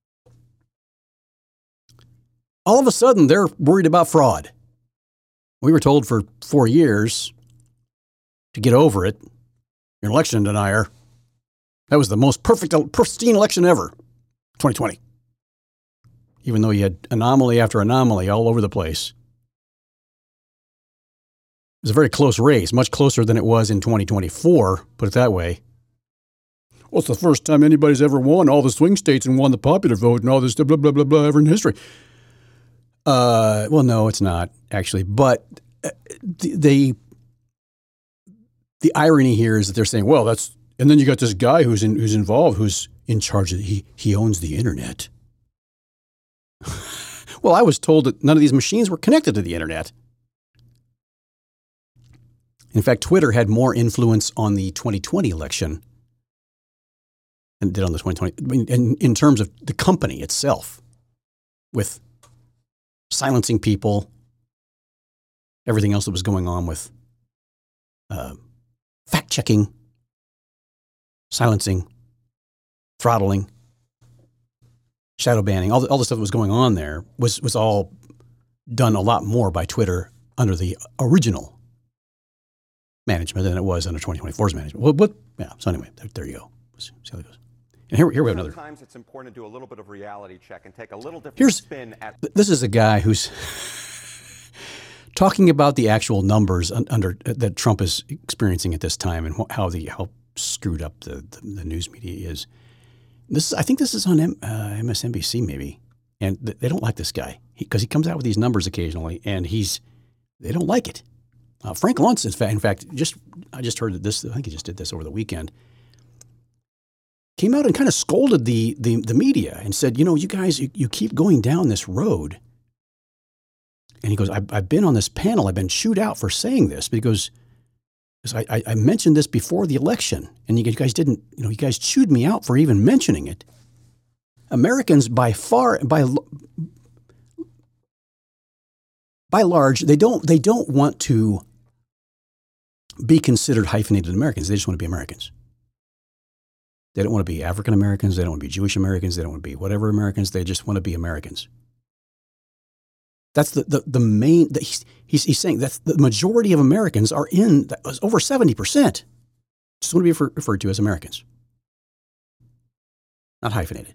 All of a sudden, they're worried about fraud. We were told for four years to get over it. You're an election denier. That was the most perfect, pristine election ever, twenty twenty. Even though you had anomaly after anomaly all over the place. It was a very close race, much closer than it was in twenty twenty-four, put it that way. Well, it's the first time anybody's ever won all the swing states and won the popular vote and all this blah, blah, blah, blah, blah ever in history. Uh, well, no, it's not, actually. But the, the the irony here is that they're saying, well, that's – and then you got this guy who's in, who's involved, who's in charge of – he he owns the internet. Well, I was told that none of these machines were connected to the internet. In fact, Twitter had more influence on the twenty twenty election and did on the twenty twenty, I mean, in, in terms of the company itself, with silencing people, everything else that was going on with uh, fact-checking, silencing, throttling, shadow banning, all the, all the stuff that was going on there was, was all done a lot more by Twitter under the original management than it was under twenty twenty-four's management. Well, but, yeah, so anyway, there, there you go. See how it goes. And here, here we have another. Sometimes it's important to do a little bit of reality check and take a little different Here's, spin at. This is a guy who's talking about the actual numbers under that Trump is experiencing at this time and how the how screwed up the, the, the news media is. This is, I think this is on M, uh, M S N B C maybe, and th- they don't like this guy because he, he comes out with these numbers occasionally, and he's they don't like it. Uh, Frank Luntz, in fact, in fact, just I just heard that this. I think he just did this over the weekend. Came out and kind of scolded the, the, the media and said, you know, you guys, you, you keep going down this road. And he goes, I've, I've been on this panel. I've been chewed out for saying this because, because I, I, I mentioned this before the election. And you guys didn't, you know, you guys chewed me out for even mentioning it. Americans by far, by by large, they don't they don't want to be considered hyphenated Americans. They just want to be Americans. They don't want to be African Americans. They don't want to be Jewish Americans. They don't want to be whatever Americans. They just want to be Americans. That's the, the, the main, the, he's, he's, he's saying that's the majority of Americans are in, that was over seventy percent. Just want to be refer, referred to as Americans. Not hyphenated.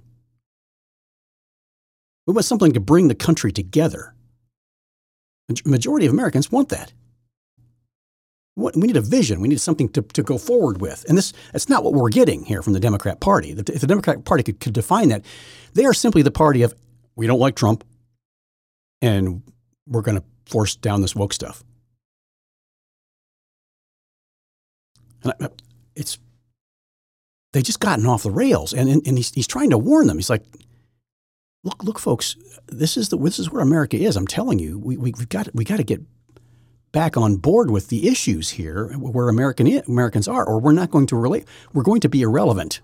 We want something to bring the country together. Majority of Americans want that. We need a vision. We need something to, to go forward with. And this that's not what we're getting here from the Democrat Party. If the Democratic Party could, could define that, they are simply the party of, we don't like Trump, and we're going to force down this woke stuff. And I, it's, they just gotten off the rails. And, and, and he's, he's trying to warn them. He's like, look, look, folks, this is the this is where America is. I'm telling you, we, we, we've got, we got to get back on board with the issues here where American Americans are, or we're not going to relate. We're going to be irrelevant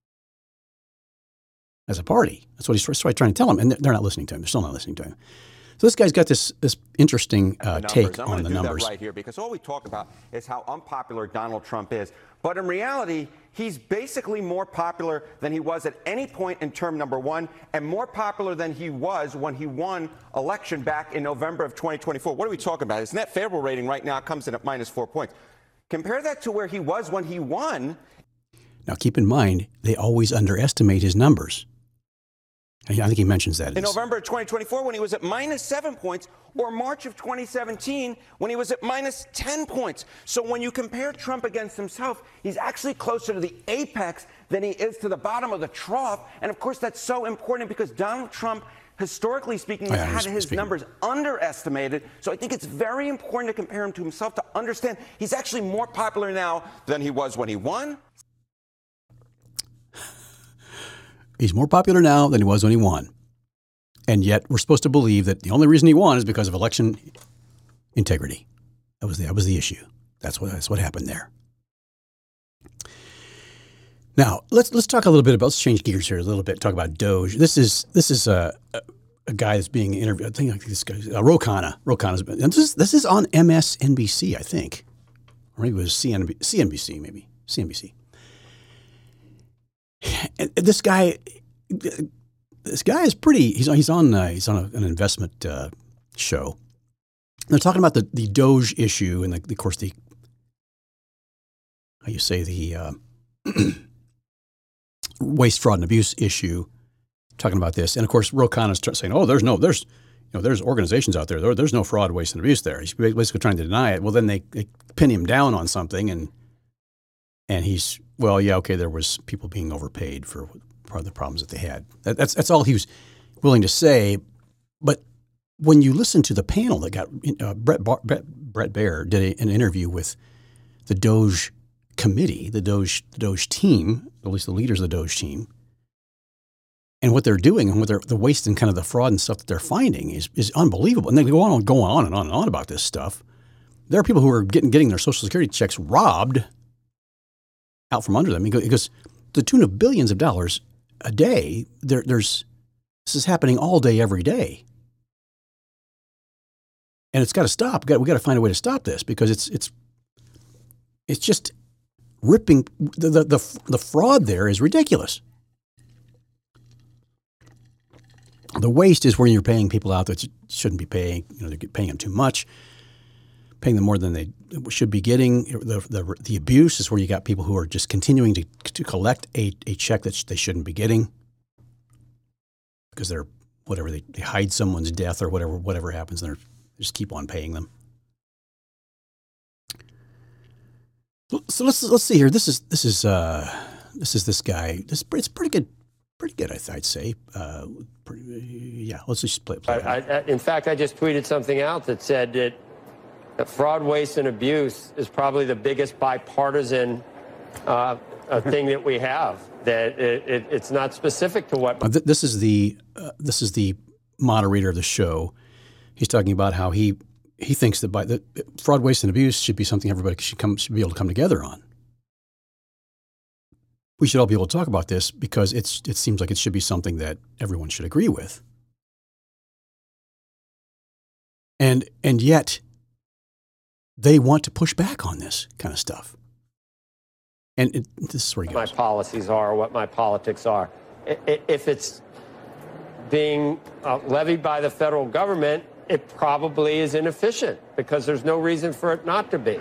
as a party. That's what he's, that's what he's trying to tell them. And they're not listening to him. They're still not listening to him. So this guy's got this this interesting uh, the take I'm on the do numbers. That right here, because all we talk about is how unpopular Donald Trump is. But in reality, he's basically more popular than he was at any point in term number one, and more popular than he was when he won election back in November of twenty twenty-four. What are we talking about? His net favorable rating right now comes in at minus four points. Compare that to where he was when he won. Now, keep in mind, they always underestimate his numbers. I think he mentions that. In November of twenty twenty-four, when he was at minus seven points, or March of twenty seventeen, when he was at minus ten points. So when you compare Trump against himself, he's actually closer to the apex than he is to the bottom of the trough. And of course, that's so important because Donald Trump, historically speaking, has oh, yeah, had his speaking. numbers underestimated. So I think it's very important to compare him to himself to understand he's actually more popular now than he was when he won. He's more popular now than he was when he won. And yet we're supposed to believe that the only reason he won is because of election integrity. That was the, that was the issue. That's what, that's what happened there. Now, let's let's talk a little bit about, let's change gears here a little bit, talk about Doge. This is this is a, a, a guy that's being interviewed. I think this guy, uh, Ro Khanna. Ro Khanna's been, and this is, this is on M S N B C, I think. Or maybe it was C N B C, C N B C maybe, C N B C. And this guy, this guy is pretty. He's he's on uh, he's on a, an investment uh, show. They're talking about the, the Doge issue and the, of course the how you say the uh, waste, fraud, and abuse issue. Talking about this, and of course, Ro Khanna is saying, "Oh, there's no there's you know there's organizations out there. there there's no fraud, waste, and abuse there." He's basically trying to deny it. Well, then they, they pin him down on something, and and he's. Well, yeah, okay, there was people being overpaid for part of the problems that they had. That, that's that's all he was willing to say. But when you listen to the panel that got uh, Brett, Bar, Brett Brett Baer did a, an interview with the Doge committee, the Doge the Doge team, at least the leaders of the Doge team, and what they're doing and what they're the waste and kind of the fraud and stuff that they're finding is is unbelievable. And they go on and go on and on and on about this stuff. There are people who are getting getting their Social Security checks robbed out from under them. Because the tune of billions of dollars a day, there, there's this is happening all day, every day, and it's got to stop. We got, we got to find a way to stop this because it's it's it's just ripping the the the, the fraud there is ridiculous. The waste is where you're paying people out that you shouldn't be paying. You know, they're paying them too much. Paying them more than they should be getting. The, the the abuse is where you got people who are just continuing to to collect a, a check that they shouldn't be getting because they're whatever they, they hide someone's death or whatever whatever happens, and they just keep on paying them. So let's let's see here. This is this is uh, this is this guy. This it's pretty good, pretty good. I th- I'd say. Uh, pretty, yeah. Let's just play. play I, I, in fact, I just tweeted something out that said that. That fraud, waste, and abuse is probably the biggest bipartisan uh, thing that we have. That it, it, it's not specific to what. This is the uh, this is the moderator of the show. He's talking about how he he thinks that by the fraud, waste, and abuse should be something everybody should come should be able to come together on. We should all be able to talk about this because it's it seems like it should be something that everyone should agree with. And and yet. They want to push back on this kind of stuff. And it, this is where he goes. My policies are, what my politics are. If it's being uh, levied by the federal government it probably is inefficient because there's no reason for it not to be.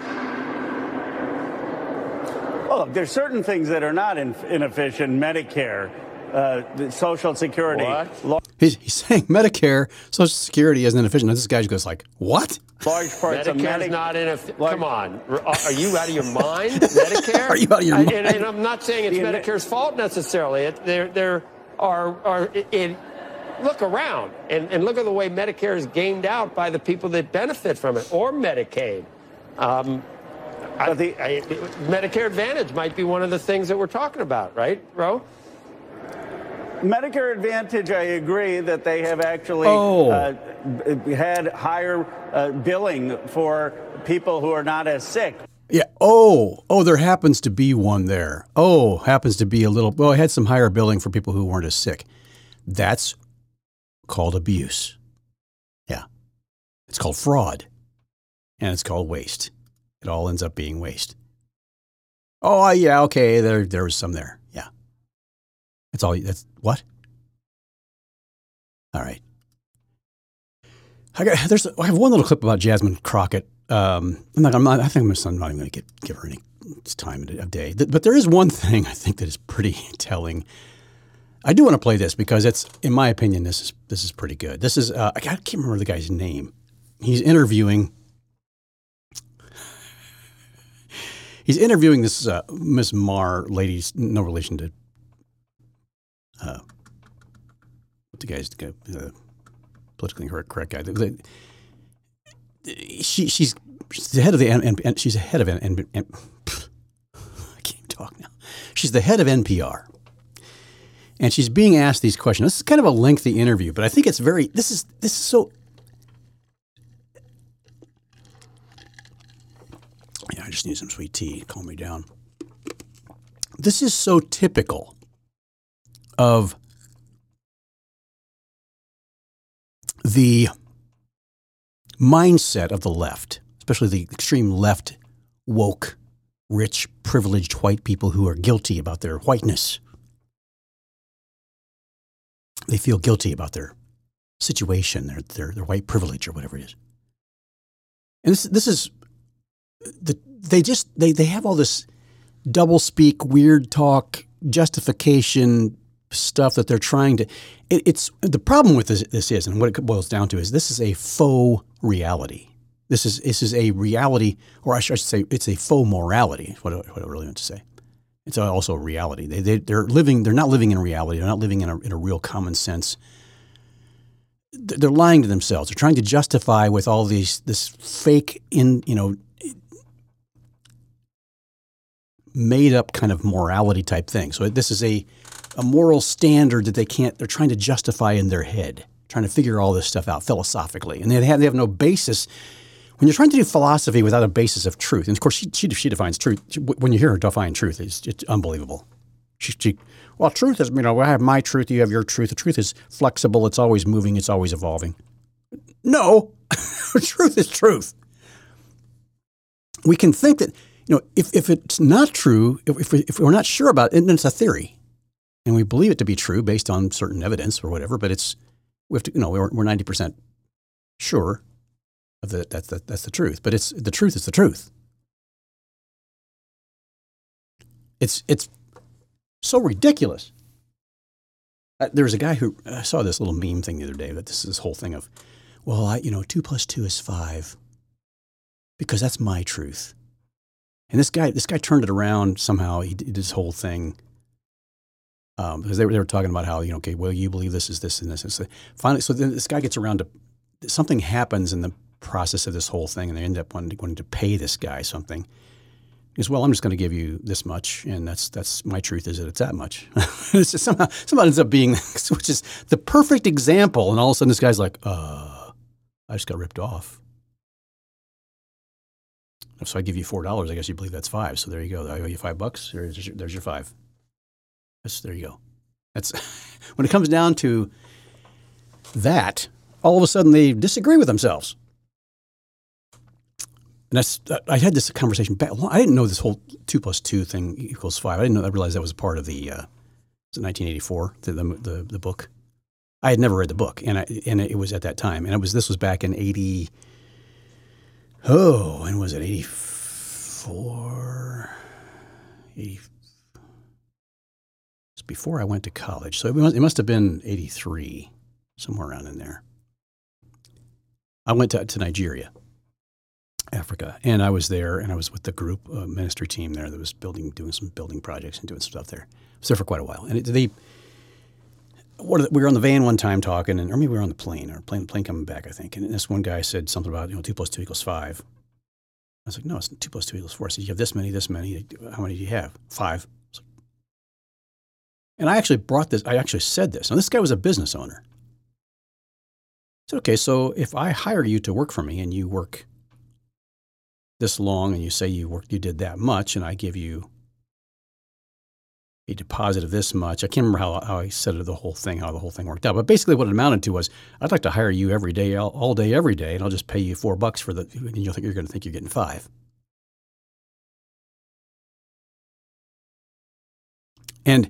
Well, there's certain things that are not in, inefficient. Medicare, uh, the Social Security. What? Lo- He's, he's saying Medicare, Social Security isn't inefficient. And this guy just goes like, what? large parts of Medicare's Medi- not inefficient. large- Come on. Are you out of your mind? Medicare? Are you out of your I- mind? And, and I'm not saying it's The- Medicare's fault necessarily. It, there, there are, are in, look around and, and look at the way Medicare is gamed out by the people that benefit from it, or Medicaid. Um, I, the- I, Medicare Advantage might be one of the things that we're talking about, right, Ro? Medicare Advantage, I agree that they have actually Oh. uh, b- had higher uh, billing for people who are not as sick. Yeah. Oh, oh, there happens to be one there. Oh, happens to be a little, well, I had some higher billing for people who weren't as sick. That's called abuse. Yeah. It's called fraud. And it's called waste. It all ends up being waste. Oh, yeah, okay, there, there was some there. Yeah. That's all, that's, what? All right. I got, there's, I have one little clip about Jasmine Crockett. Um, I'm not, I'm not, I think I'm, I'm not even going to give her any time of day. But there is one thing I think that is pretty telling. I do want to play this because it's, in my opinion, this is this is pretty good. This is, uh, I can't remember the guy's name. He's interviewing, he's interviewing this uh, Miss Marr lady, no relation to, uh, what the guy's, the uh, politically correct, correct guy. The, the, She she's, she's the head of the and, and she's the head of and, and, and I can't talk now. She's the head of N P R, and she's being asked these questions. This is kind of a lengthy interview, but I think it's very. This is this is so. Yeah, I just need some sweet tea. Calm me down. This is so typical of the mindset of the left, especially the extreme left, woke, rich, privileged white people who are guilty about their whiteness. They feel guilty about their situation, their their, their white privilege or whatever it is. And this this is the they just they they have all this double speak, weird talk, justification stuff that they're trying to. It, it's the problem with this, this is, and what it boils down to is, this is a faux reality. This is this is a reality, or I should say, it's a faux morality. What I, what I really meant to say. It's also a reality. They they they're living. They're not living in reality. They're not living in a in a real common sense. They're lying to themselves. They're trying to justify with all these this fake in you know made up kind of morality type thing. So this is a a moral standard that they can't, they're trying to justify in their head, trying to figure all this stuff out philosophically. And they have, they have no basis. When you're trying to do philosophy without a basis of truth, and of course she, she, she defines truth, when you hear her define truth, it's, it's unbelievable. She, she, well, truth is, you know, I have my truth, you have your truth. The truth is flexible, it's always moving, it's always evolving. No, truth is truth. We can think that, you know, if, if it's not true, if, if, we, if we're not sure about it, then it's a theory. And we believe it to be true based on certain evidence or whatever, but it's, we have to, you know, we're, we're ninety percent sure of that, that's, that, that's the truth. But it's, the truth is the truth. It's, it's so ridiculous. Uh, there was a guy who, I saw this little meme thing the other day, that this is this whole thing of, well, I, you know, two plus two is five because that's my truth. And this guy, this guy turned it around somehow. He did this whole thing. Um, because they were, they were talking about how, you know, okay, well, you believe this is this and this. And so finally, so then this guy gets around to, something happens in the process of this whole thing, and they end up wanting to, wanting to pay this guy something. He goes, well, I'm just going to give you this much, and that's that's my truth is that it's that much. It's just somehow, somehow ends up being, which is the perfect example, and all of a sudden this guy's like, uh, I just got ripped off. So I give you four dollars, I guess you believe that's five. So there you go. I owe you five bucks. There's your, there's your five. That's, there you go. That's when it comes down to that, all of a sudden they disagree with themselves. And that's, I had this conversation back. I didn't know this whole two plus two thing equals five. I didn't know, I realized that was a part of the, uh, was it nineteen eighty-four, the, the, the, the book? I had never read the book, and I, and it was at that time, and it was this was back in eighty. Oh, when was it? eighty-four, eighty. It's before I went to college, so it must, it must have been eighty-three, somewhere around in there. I went to, to Nigeria, Africa, and I was there, and I was with the group uh, ministry team there that was building, doing some building projects and doing some stuff there. I was there for quite a while, and it, they. What, we were on the van one time talking, and or maybe we were on the plane, or plane plane coming back, I think. And this one guy said something about, you know, two plus two equals five. I was like, no, it's two plus two equals four. I said, you have this many, this many. How many do you have? Five. I was like, and I actually brought this. I actually said this. Now, this guy was a business owner. I said, okay, so if I hire you to work for me, and you work this long, and you say you worked, you did that much, and I give you a deposit of this much. I can't remember how, how I said it, the whole thing, how the whole thing worked out. But basically what it amounted to was, I'd like to hire you every day, all, all day, every day, and I'll just pay you four bucks for the, and you'll think you're going to think you're getting five. And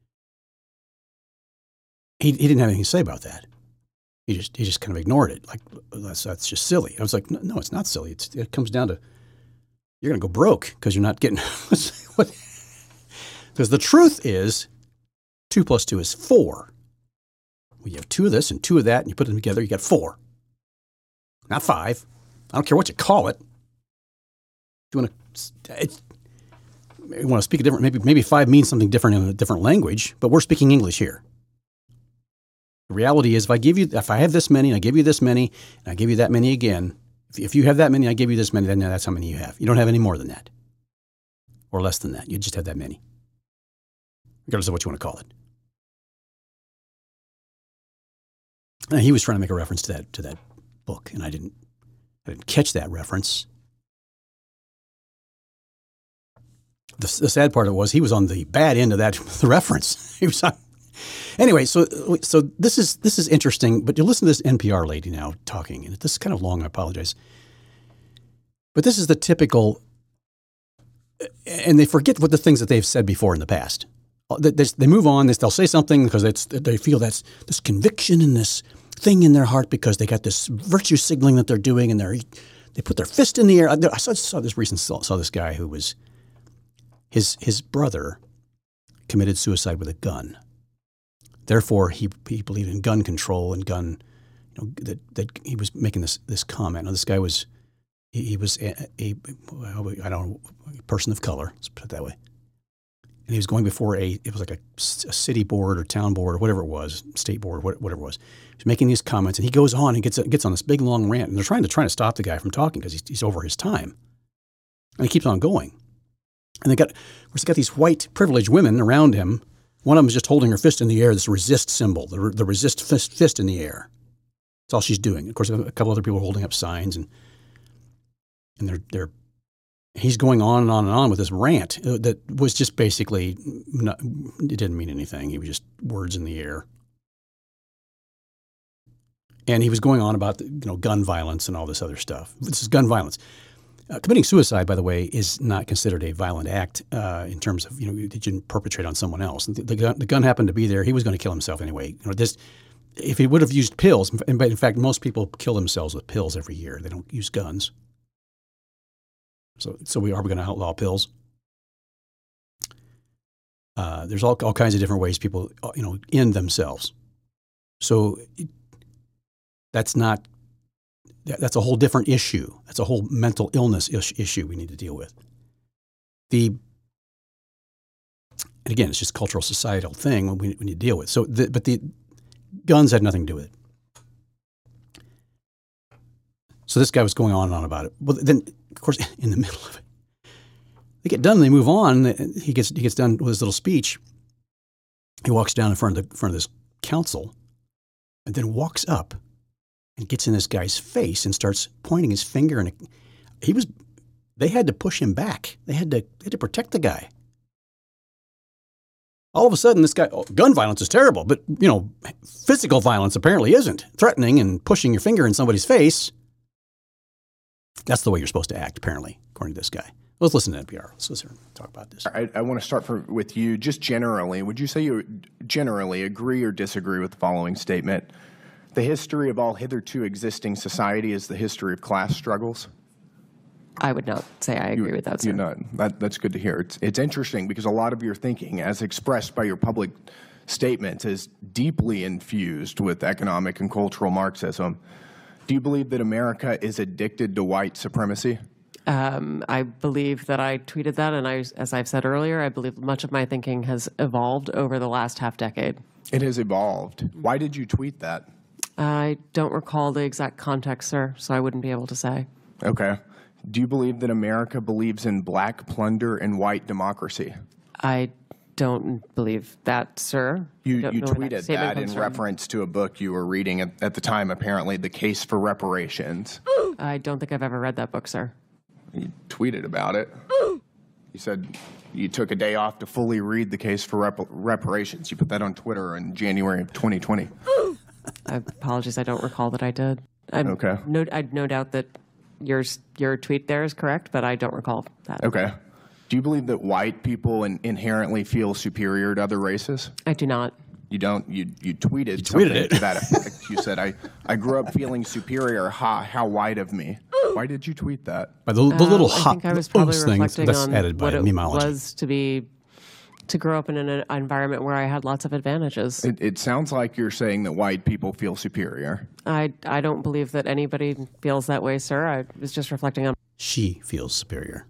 he, he didn't have anything to say about that. He just, he just kind of ignored it. Like, that's, that's just silly. I was like, no, no it's not silly. It's, it comes down to, you're going to go broke because you're not getting, what? Because the truth is, two plus two is four. When you have two of this and two of that, and you put them together, you get four. Not five. I don't care what you call it. You want to, it's, you want to speak a different, maybe maybe five means something different in a different language, but we're speaking English here. The reality is, if I give you, if I have this many, and I give you this many, and I give you that many again, if, if you have that many, I give you this many, then that's how many you have. You don't have any more than that, or less than that. You just have that many, regardless of what you want to call it. And he was trying to make a reference to that to that book, and I didn't, I didn't catch that reference. The, the sad part of it was he was on the bad end of that the reference. He was on. Anyway, so so this is this is interesting. But you listen to this N P R lady now talking, and this is kind of long. I apologize, but this is the typical, and they forget what the things that they've said before in the past. They, they move on. They'll say something because it's, they feel that's this conviction and this thing in their heart because they got this virtue signaling that they're doing, and they they put their fist in the air. I saw, saw this recent saw, saw this guy who was his his brother committed suicide with a gun. Therefore, he he believed in gun control and gun. You know, that that he was making this this comment. Now, this guy was he, he was a, a I don't know a person of color. Let's put it that way. And he was going before a, it was like a, a city board or town board or whatever it was, state board, whatever it was. He was making these comments, and he goes on and gets gets on this big long rant, and they're trying to trying to stop the guy from talking because he's, he's over his time, and he keeps on going. And they got, of course, they got these white privileged women around him. One of them is just holding her fist in the air, this resist symbol, the, the resist fist, fist in the air. That's all she's doing. Of course, a couple other people are holding up signs, and and they're they're. He's going on and on and on with this rant that was just basically, not, it didn't mean anything. He was just words in the air. And he was going on about, you know, gun violence and all this other stuff. This is gun violence. Uh, committing suicide, by the way, is not considered a violent act uh, in terms of, you know, that you perpetrate on someone else. The, the, gun, the gun happened to be there. He was going to kill himself anyway. You know, this, if he would have used pills, and in fact, most people kill themselves with pills every year. They don't use guns. So, so we are we going to outlaw pills? Uh, there's all all kinds of different ways people, you know, end themselves. So it, that's not that's a whole different issue. That's a whole mental illness is, issue we need to deal with. The and again, it's just a cultural societal thing we, we need to deal with. So, the, but the guns had nothing to do with it. So this guy was going on and on about it. Well, then, of course, in the middle of it, they get done, they move on. He gets he gets done with his little speech. He walks down in front of the front of this council, and then walks up and gets in this guy's face and starts pointing his finger. And he was, they had to push him back. They had to they had to protect the guy. All of a sudden, this guy, oh, gun violence is terrible, but you know, physical violence apparently isn't. Threatening and pushing your finger in somebody's face. That's the way you're supposed to act, apparently, according to this guy. Let's listen to N P R. Let's listen and talk about this. I, I want to start for, with you. Just generally, would you say you generally agree or disagree with the following statement? The history of all hitherto existing society is the history of class struggles? I would not say I agree you, with that, sir. You're not. That, that's good to hear. It's, it's interesting because a lot of your thinking, as expressed by your public statements, is deeply infused with economic and cultural Marxism. Do you believe that America is addicted to white supremacy? Um, I believe that I tweeted that, and I, as I've said earlier, I believe much of my thinking has evolved over the last half decade. It has evolved. Why did you tweet that? I don't recall the exact context, sir, so I wouldn't be able to say. Okay. Do you believe that America believes in black plunder and white democracy? I don't believe that, sir. You, Don't you know where tweeted statement that in comes from. reference to a book you were reading at, at the time, apparently, The Case for Reparations. I don't think I've ever read that book, sir. You tweeted about it. You said you took a day off to fully read The Case for Rep- Reparations. You put that on Twitter in January of twenty twenty. I apologize. I don't recall that I did. I'm Okay. No, I no doubt that yours, your tweet there is correct, but I don't recall that. Okay. Do you believe that white people in, inherently feel superior to other races? I do not. You don't. You you tweeted, tweeted something it. to that effect. You said, "I I grew up feeling superior. Ha! How white of me." Why did you tweet that? By the, the little Um, I hot think I was probably oomph things, reflecting that's on added by what it memology. was to be to grow up in an environment where I had lots of advantages. It, it sounds like you're saying that white people feel superior. I I don't believe that anybody feels that way, sir. I was just reflecting on She feels superior.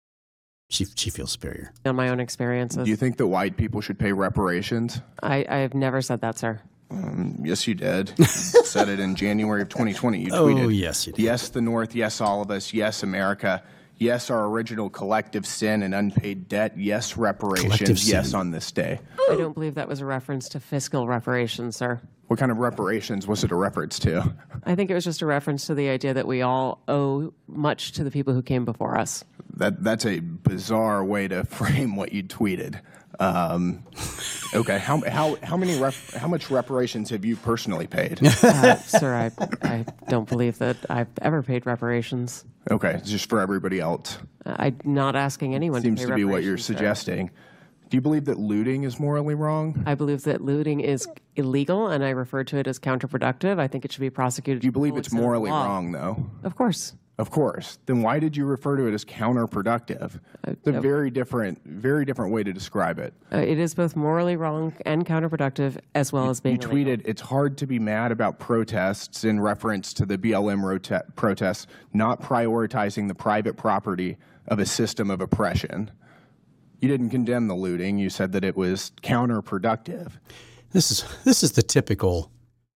She she feels superior. on my own experiences. Do you think that white people should pay reparations? I I've never said that, sir. Um, yes, you did. You said it in January of twenty twenty. You Oh, tweeted, yes, you did. Yes, the North. Yes, all of us. Yes, America. Yes, our original collective sin and unpaid debt. Yes, reparations. Collective Yes, sin. on this day. I don't believe that was a reference to fiscal reparations, sir. What kind of reparations was it a reference to? I think it was just a reference to the idea that we all owe much to the people who came before us. That that's a bizarre way to frame what you tweeted. Um, okay, how how how many rep, how much reparations have you personally paid? Uh, sir, I, I don't believe that I've ever paid reparations. Okay, it's just for everybody else. I'm not asking anyone Seems to to pay be what you're reparations, sir. suggesting. Do you believe that looting is morally wrong? I believe that looting is illegal, and I refer to it as counterproductive. I think it should be prosecuted. Do you to the believe full it's extent of the morally law. wrong, though? Of course. Of course. Then why did you refer to it as counterproductive? It's a uh, very different, very different way to describe it. Uh, it is both morally wrong and counterproductive, as well as being You illegal. tweeted, "It's hard to be mad about protests," in reference to the B L M rote- protests, not prioritizing the private property of a system of oppression. You didn't condemn the looting. You said that it was counterproductive. This is this is the typical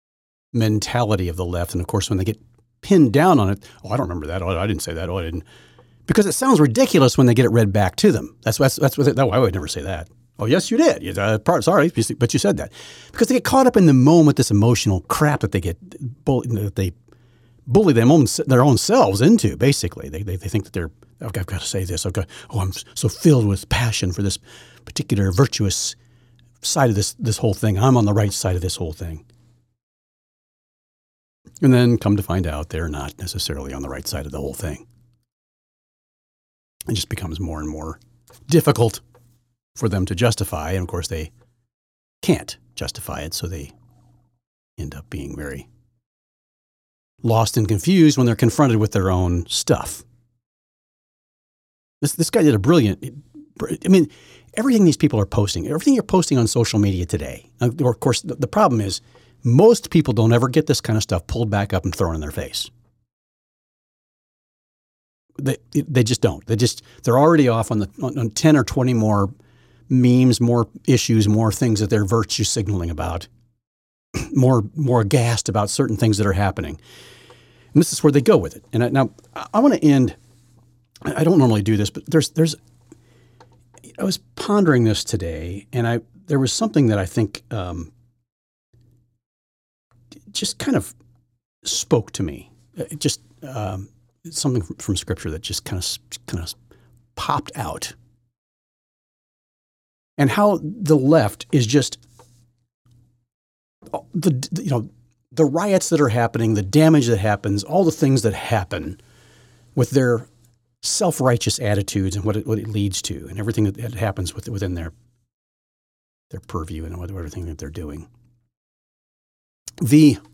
mentality of the left, and of course, when they get pinned down on it, oh, I don't remember that. Oh, I didn't say that. Oh, I didn't, because it sounds ridiculous when they get it read back to them. That's that's that's what. They, no, I would never say that. Oh, yes, you did. You, uh, part, sorry, but you said that because they get caught up in the moment, this emotional crap that they get bull- that they bully them own, their own selves into. Basically, they they, they think that they're. I've got, I've got to say this. I've got. Oh, I'm so filled with passion for this particular virtuous side of this this whole thing. I'm on the right side of this whole thing. And then come to find out they're not necessarily on the right side of the whole thing. It just becomes more and more difficult for them to justify. And of course, they can't justify it. So they end up being very lost and confused when they're confronted with their own stuff. This, this guy did a brilliant, I mean, everything these people are posting, everything you're posting on social media today. Of course, the, the problem is, most people don't ever get this kind of stuff pulled back up and thrown in their face. They they just don't. They just they're already off on the on, on ten or twenty more memes, more issues, more things that they're virtue signaling about, more more aghast about certain things that are happening. And this is where they go with it. And I, now I want to end. I don't normally do this, but there's there's. I was pondering this today, and I there was something that I think. Um, just kind of spoke to me. It just um, something from, from Scripture that just kind of kind of popped out, and how the left is just the you know the riots that are happening, the damage that happens, all the things that happen with their self-righteous attitudes and what it, what it leads to, and everything that, that happens with, within their their purview and everything that they're doing. The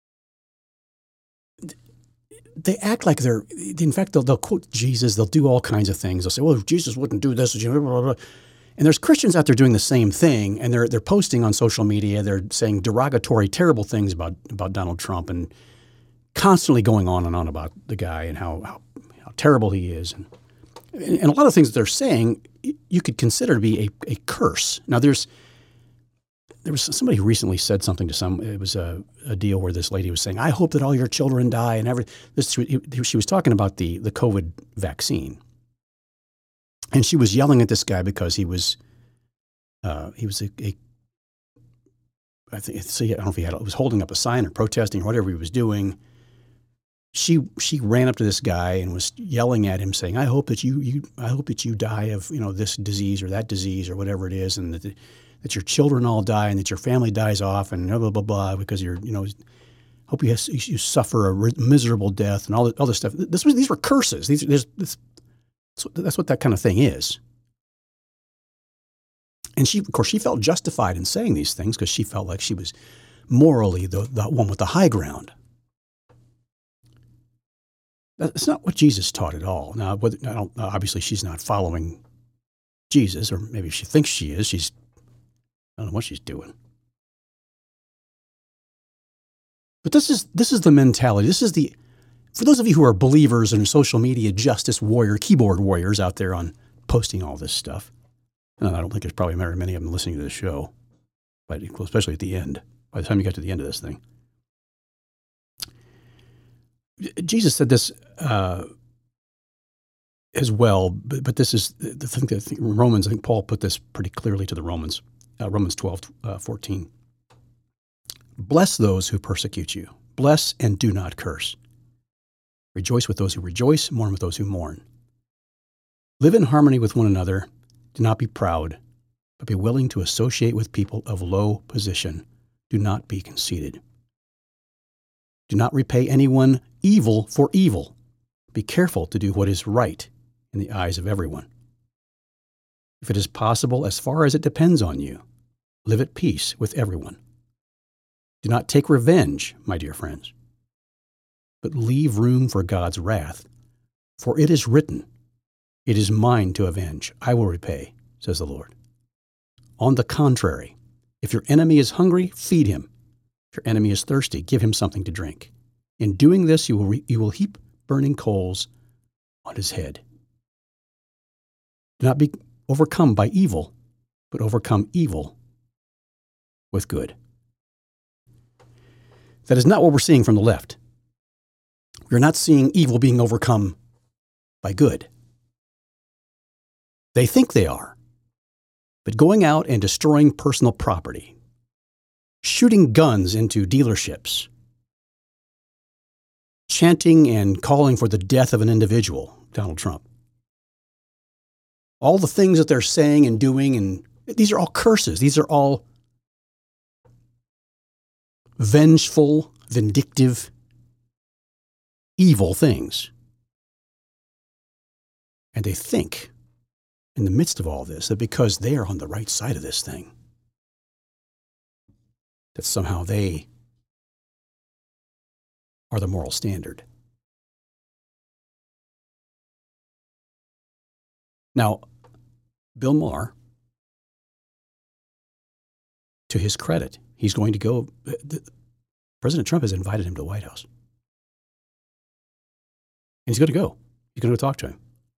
they act like they're. In fact, they'll, they'll quote Jesus. They'll do all kinds of things. They'll say, "Well, Jesus wouldn't do this." Blah, blah, blah. And there's Christians out there doing the same thing, and they're they're posting on social media. They're saying derogatory, terrible things about about Donald Trump, and constantly going on and on about the guy and how how, how terrible he is, and, and a lot of things that they're saying you could consider to be a, a curse. Now, there's there was somebody who recently said something to some. It was a, a deal where this lady was saying, "I hope that all your children die," and every this she was talking about the the COVID vaccine. And she was yelling at this guy because he was, uh, he was a, a I think, see, I don't know if he had, was holding up a sign or protesting or whatever he was doing. She she ran up to this guy and was yelling at him, saying, "I hope that you you I hope that you die of you know this disease or that disease or whatever it is, and that the, that your children all die and that your family dies off and blah blah blah, blah because you're you know hope you has, you suffer a miserable death and all this, all this stuff." This was these were curses. These there's this. So that's what that kind of thing is. And she, of course, she felt justified in saying these things because she felt like she was morally the, the one with the high ground. That's not what Jesus taught at all. Now, whether, I don't, obviously, she's not following Jesus, or maybe she thinks she is. She's, I don't know what she's doing. But this is this is the mentality. This is the For those of you who are believers and social media justice warrior, keyboard warriors out there on posting all this stuff, and I don't think there's probably very many of them listening to this show, but especially at the end, by the time you get to the end of this thing. Jesus said this uh, as well, but, but this is the thing that I think Romans, I think Paul put this pretty clearly to the Romans, uh, Romans twelve, uh, fourteen. Bless those who persecute you. Bless and do not curse. Rejoice with those who rejoice, mourn with those who mourn. Live in harmony with one another. Do not be proud, but be willing to associate with people of low position. Do not be conceited. Do not repay anyone evil for evil. Be careful to do what is right in the eyes of everyone. If it is possible, as far as it depends on you, live at peace with everyone. Do not take revenge, my dear friends, but leave room for God's wrath. For it is written, "It is mine to avenge, I will repay," says the Lord. On the contrary, if your enemy is hungry, feed him. If your enemy is thirsty, give him something to drink. In doing this, you will, re- you will heap burning coals on his head. Do not be overcome by evil, but overcome evil with good. That is not what we're seeing from the left. We're not seeing evil being overcome by good. They think they are. But going out and destroying personal property, shooting guns into dealerships, chanting and calling for the death of an individual, Donald Trump, all the things that they're saying and doing, and these are all curses. These are all vengeful, vindictive, evil things. And they think, in the midst of all this, that because they are on the right side of this thing, that somehow they are the moral standard. Now, Bill Maher, to his credit, he's going to go, the, President Trump has invited him to the White House. And he's going to go. He's going to go talk to him.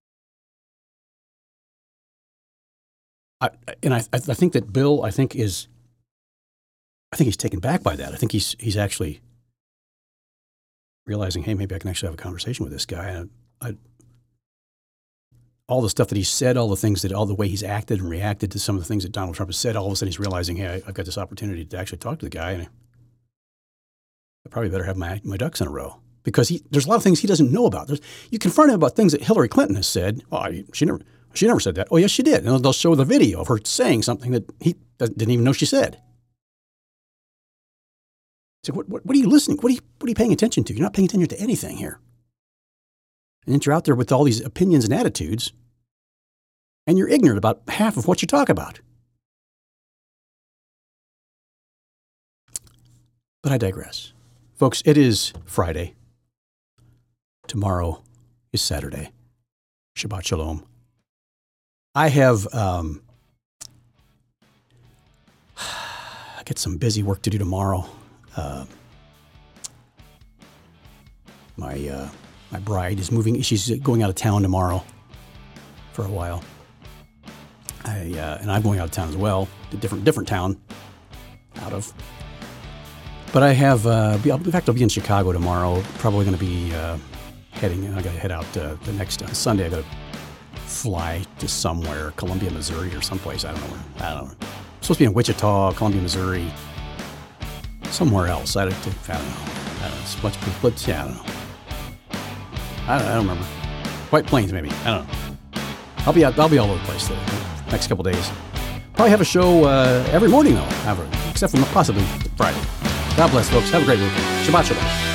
I, and I, I think that Bill, I think is, I think he's taken back by that. I think he's he's actually realizing, hey, maybe I can actually have a conversation with this guy. And I, all the stuff that he said, all the things that, all the way he's acted and reacted to some of the things that Donald Trump has said, all of a sudden he's realizing, hey, I, I've got this opportunity to actually talk to the guy, and I, I probably better have my, my ducks in a row. Because he, there's a lot of things he doesn't know about. There's, you confront him about things that Hillary Clinton has said. Oh, I, she never, she never said that. Oh, yes, she did. And they'll show the video of her saying something that he didn't even know she said. So what, what, what are you listening? What are you, what are you paying attention to? You're not paying attention to anything here. And then you're out there with all these opinions and attitudes, and you're ignorant about half of what you talk about. But I digress. Folks, it is Friday. Tomorrow is Saturday. Shabbat Shalom. I have um, I get some busy work to do tomorrow. Uh, my uh, my bride is moving. She's going out of town tomorrow for a while. I uh, and I'm going out of town as well, a different different town. Out of. But I have. Uh, be, in fact, I'll be in Chicago tomorrow. Probably going to be uh, heading. I got to head out uh, the next uh, Sunday. I got to fly to somewhere, Columbia, Missouri, or someplace. I don't know where. I don't know. I'm supposed to be in Wichita, Columbia, Missouri, somewhere else. I don't, I don't know. I don't know. It's much, but yeah, I don't know. I don't, I don't remember. White Plains, maybe. I don't know. I'll be out. I'll be all over the place the next couple days. Probably have a show uh, every morning though, ever, except for possibly Friday. God bless, folks. Have a great weekend. Shabbat shalom.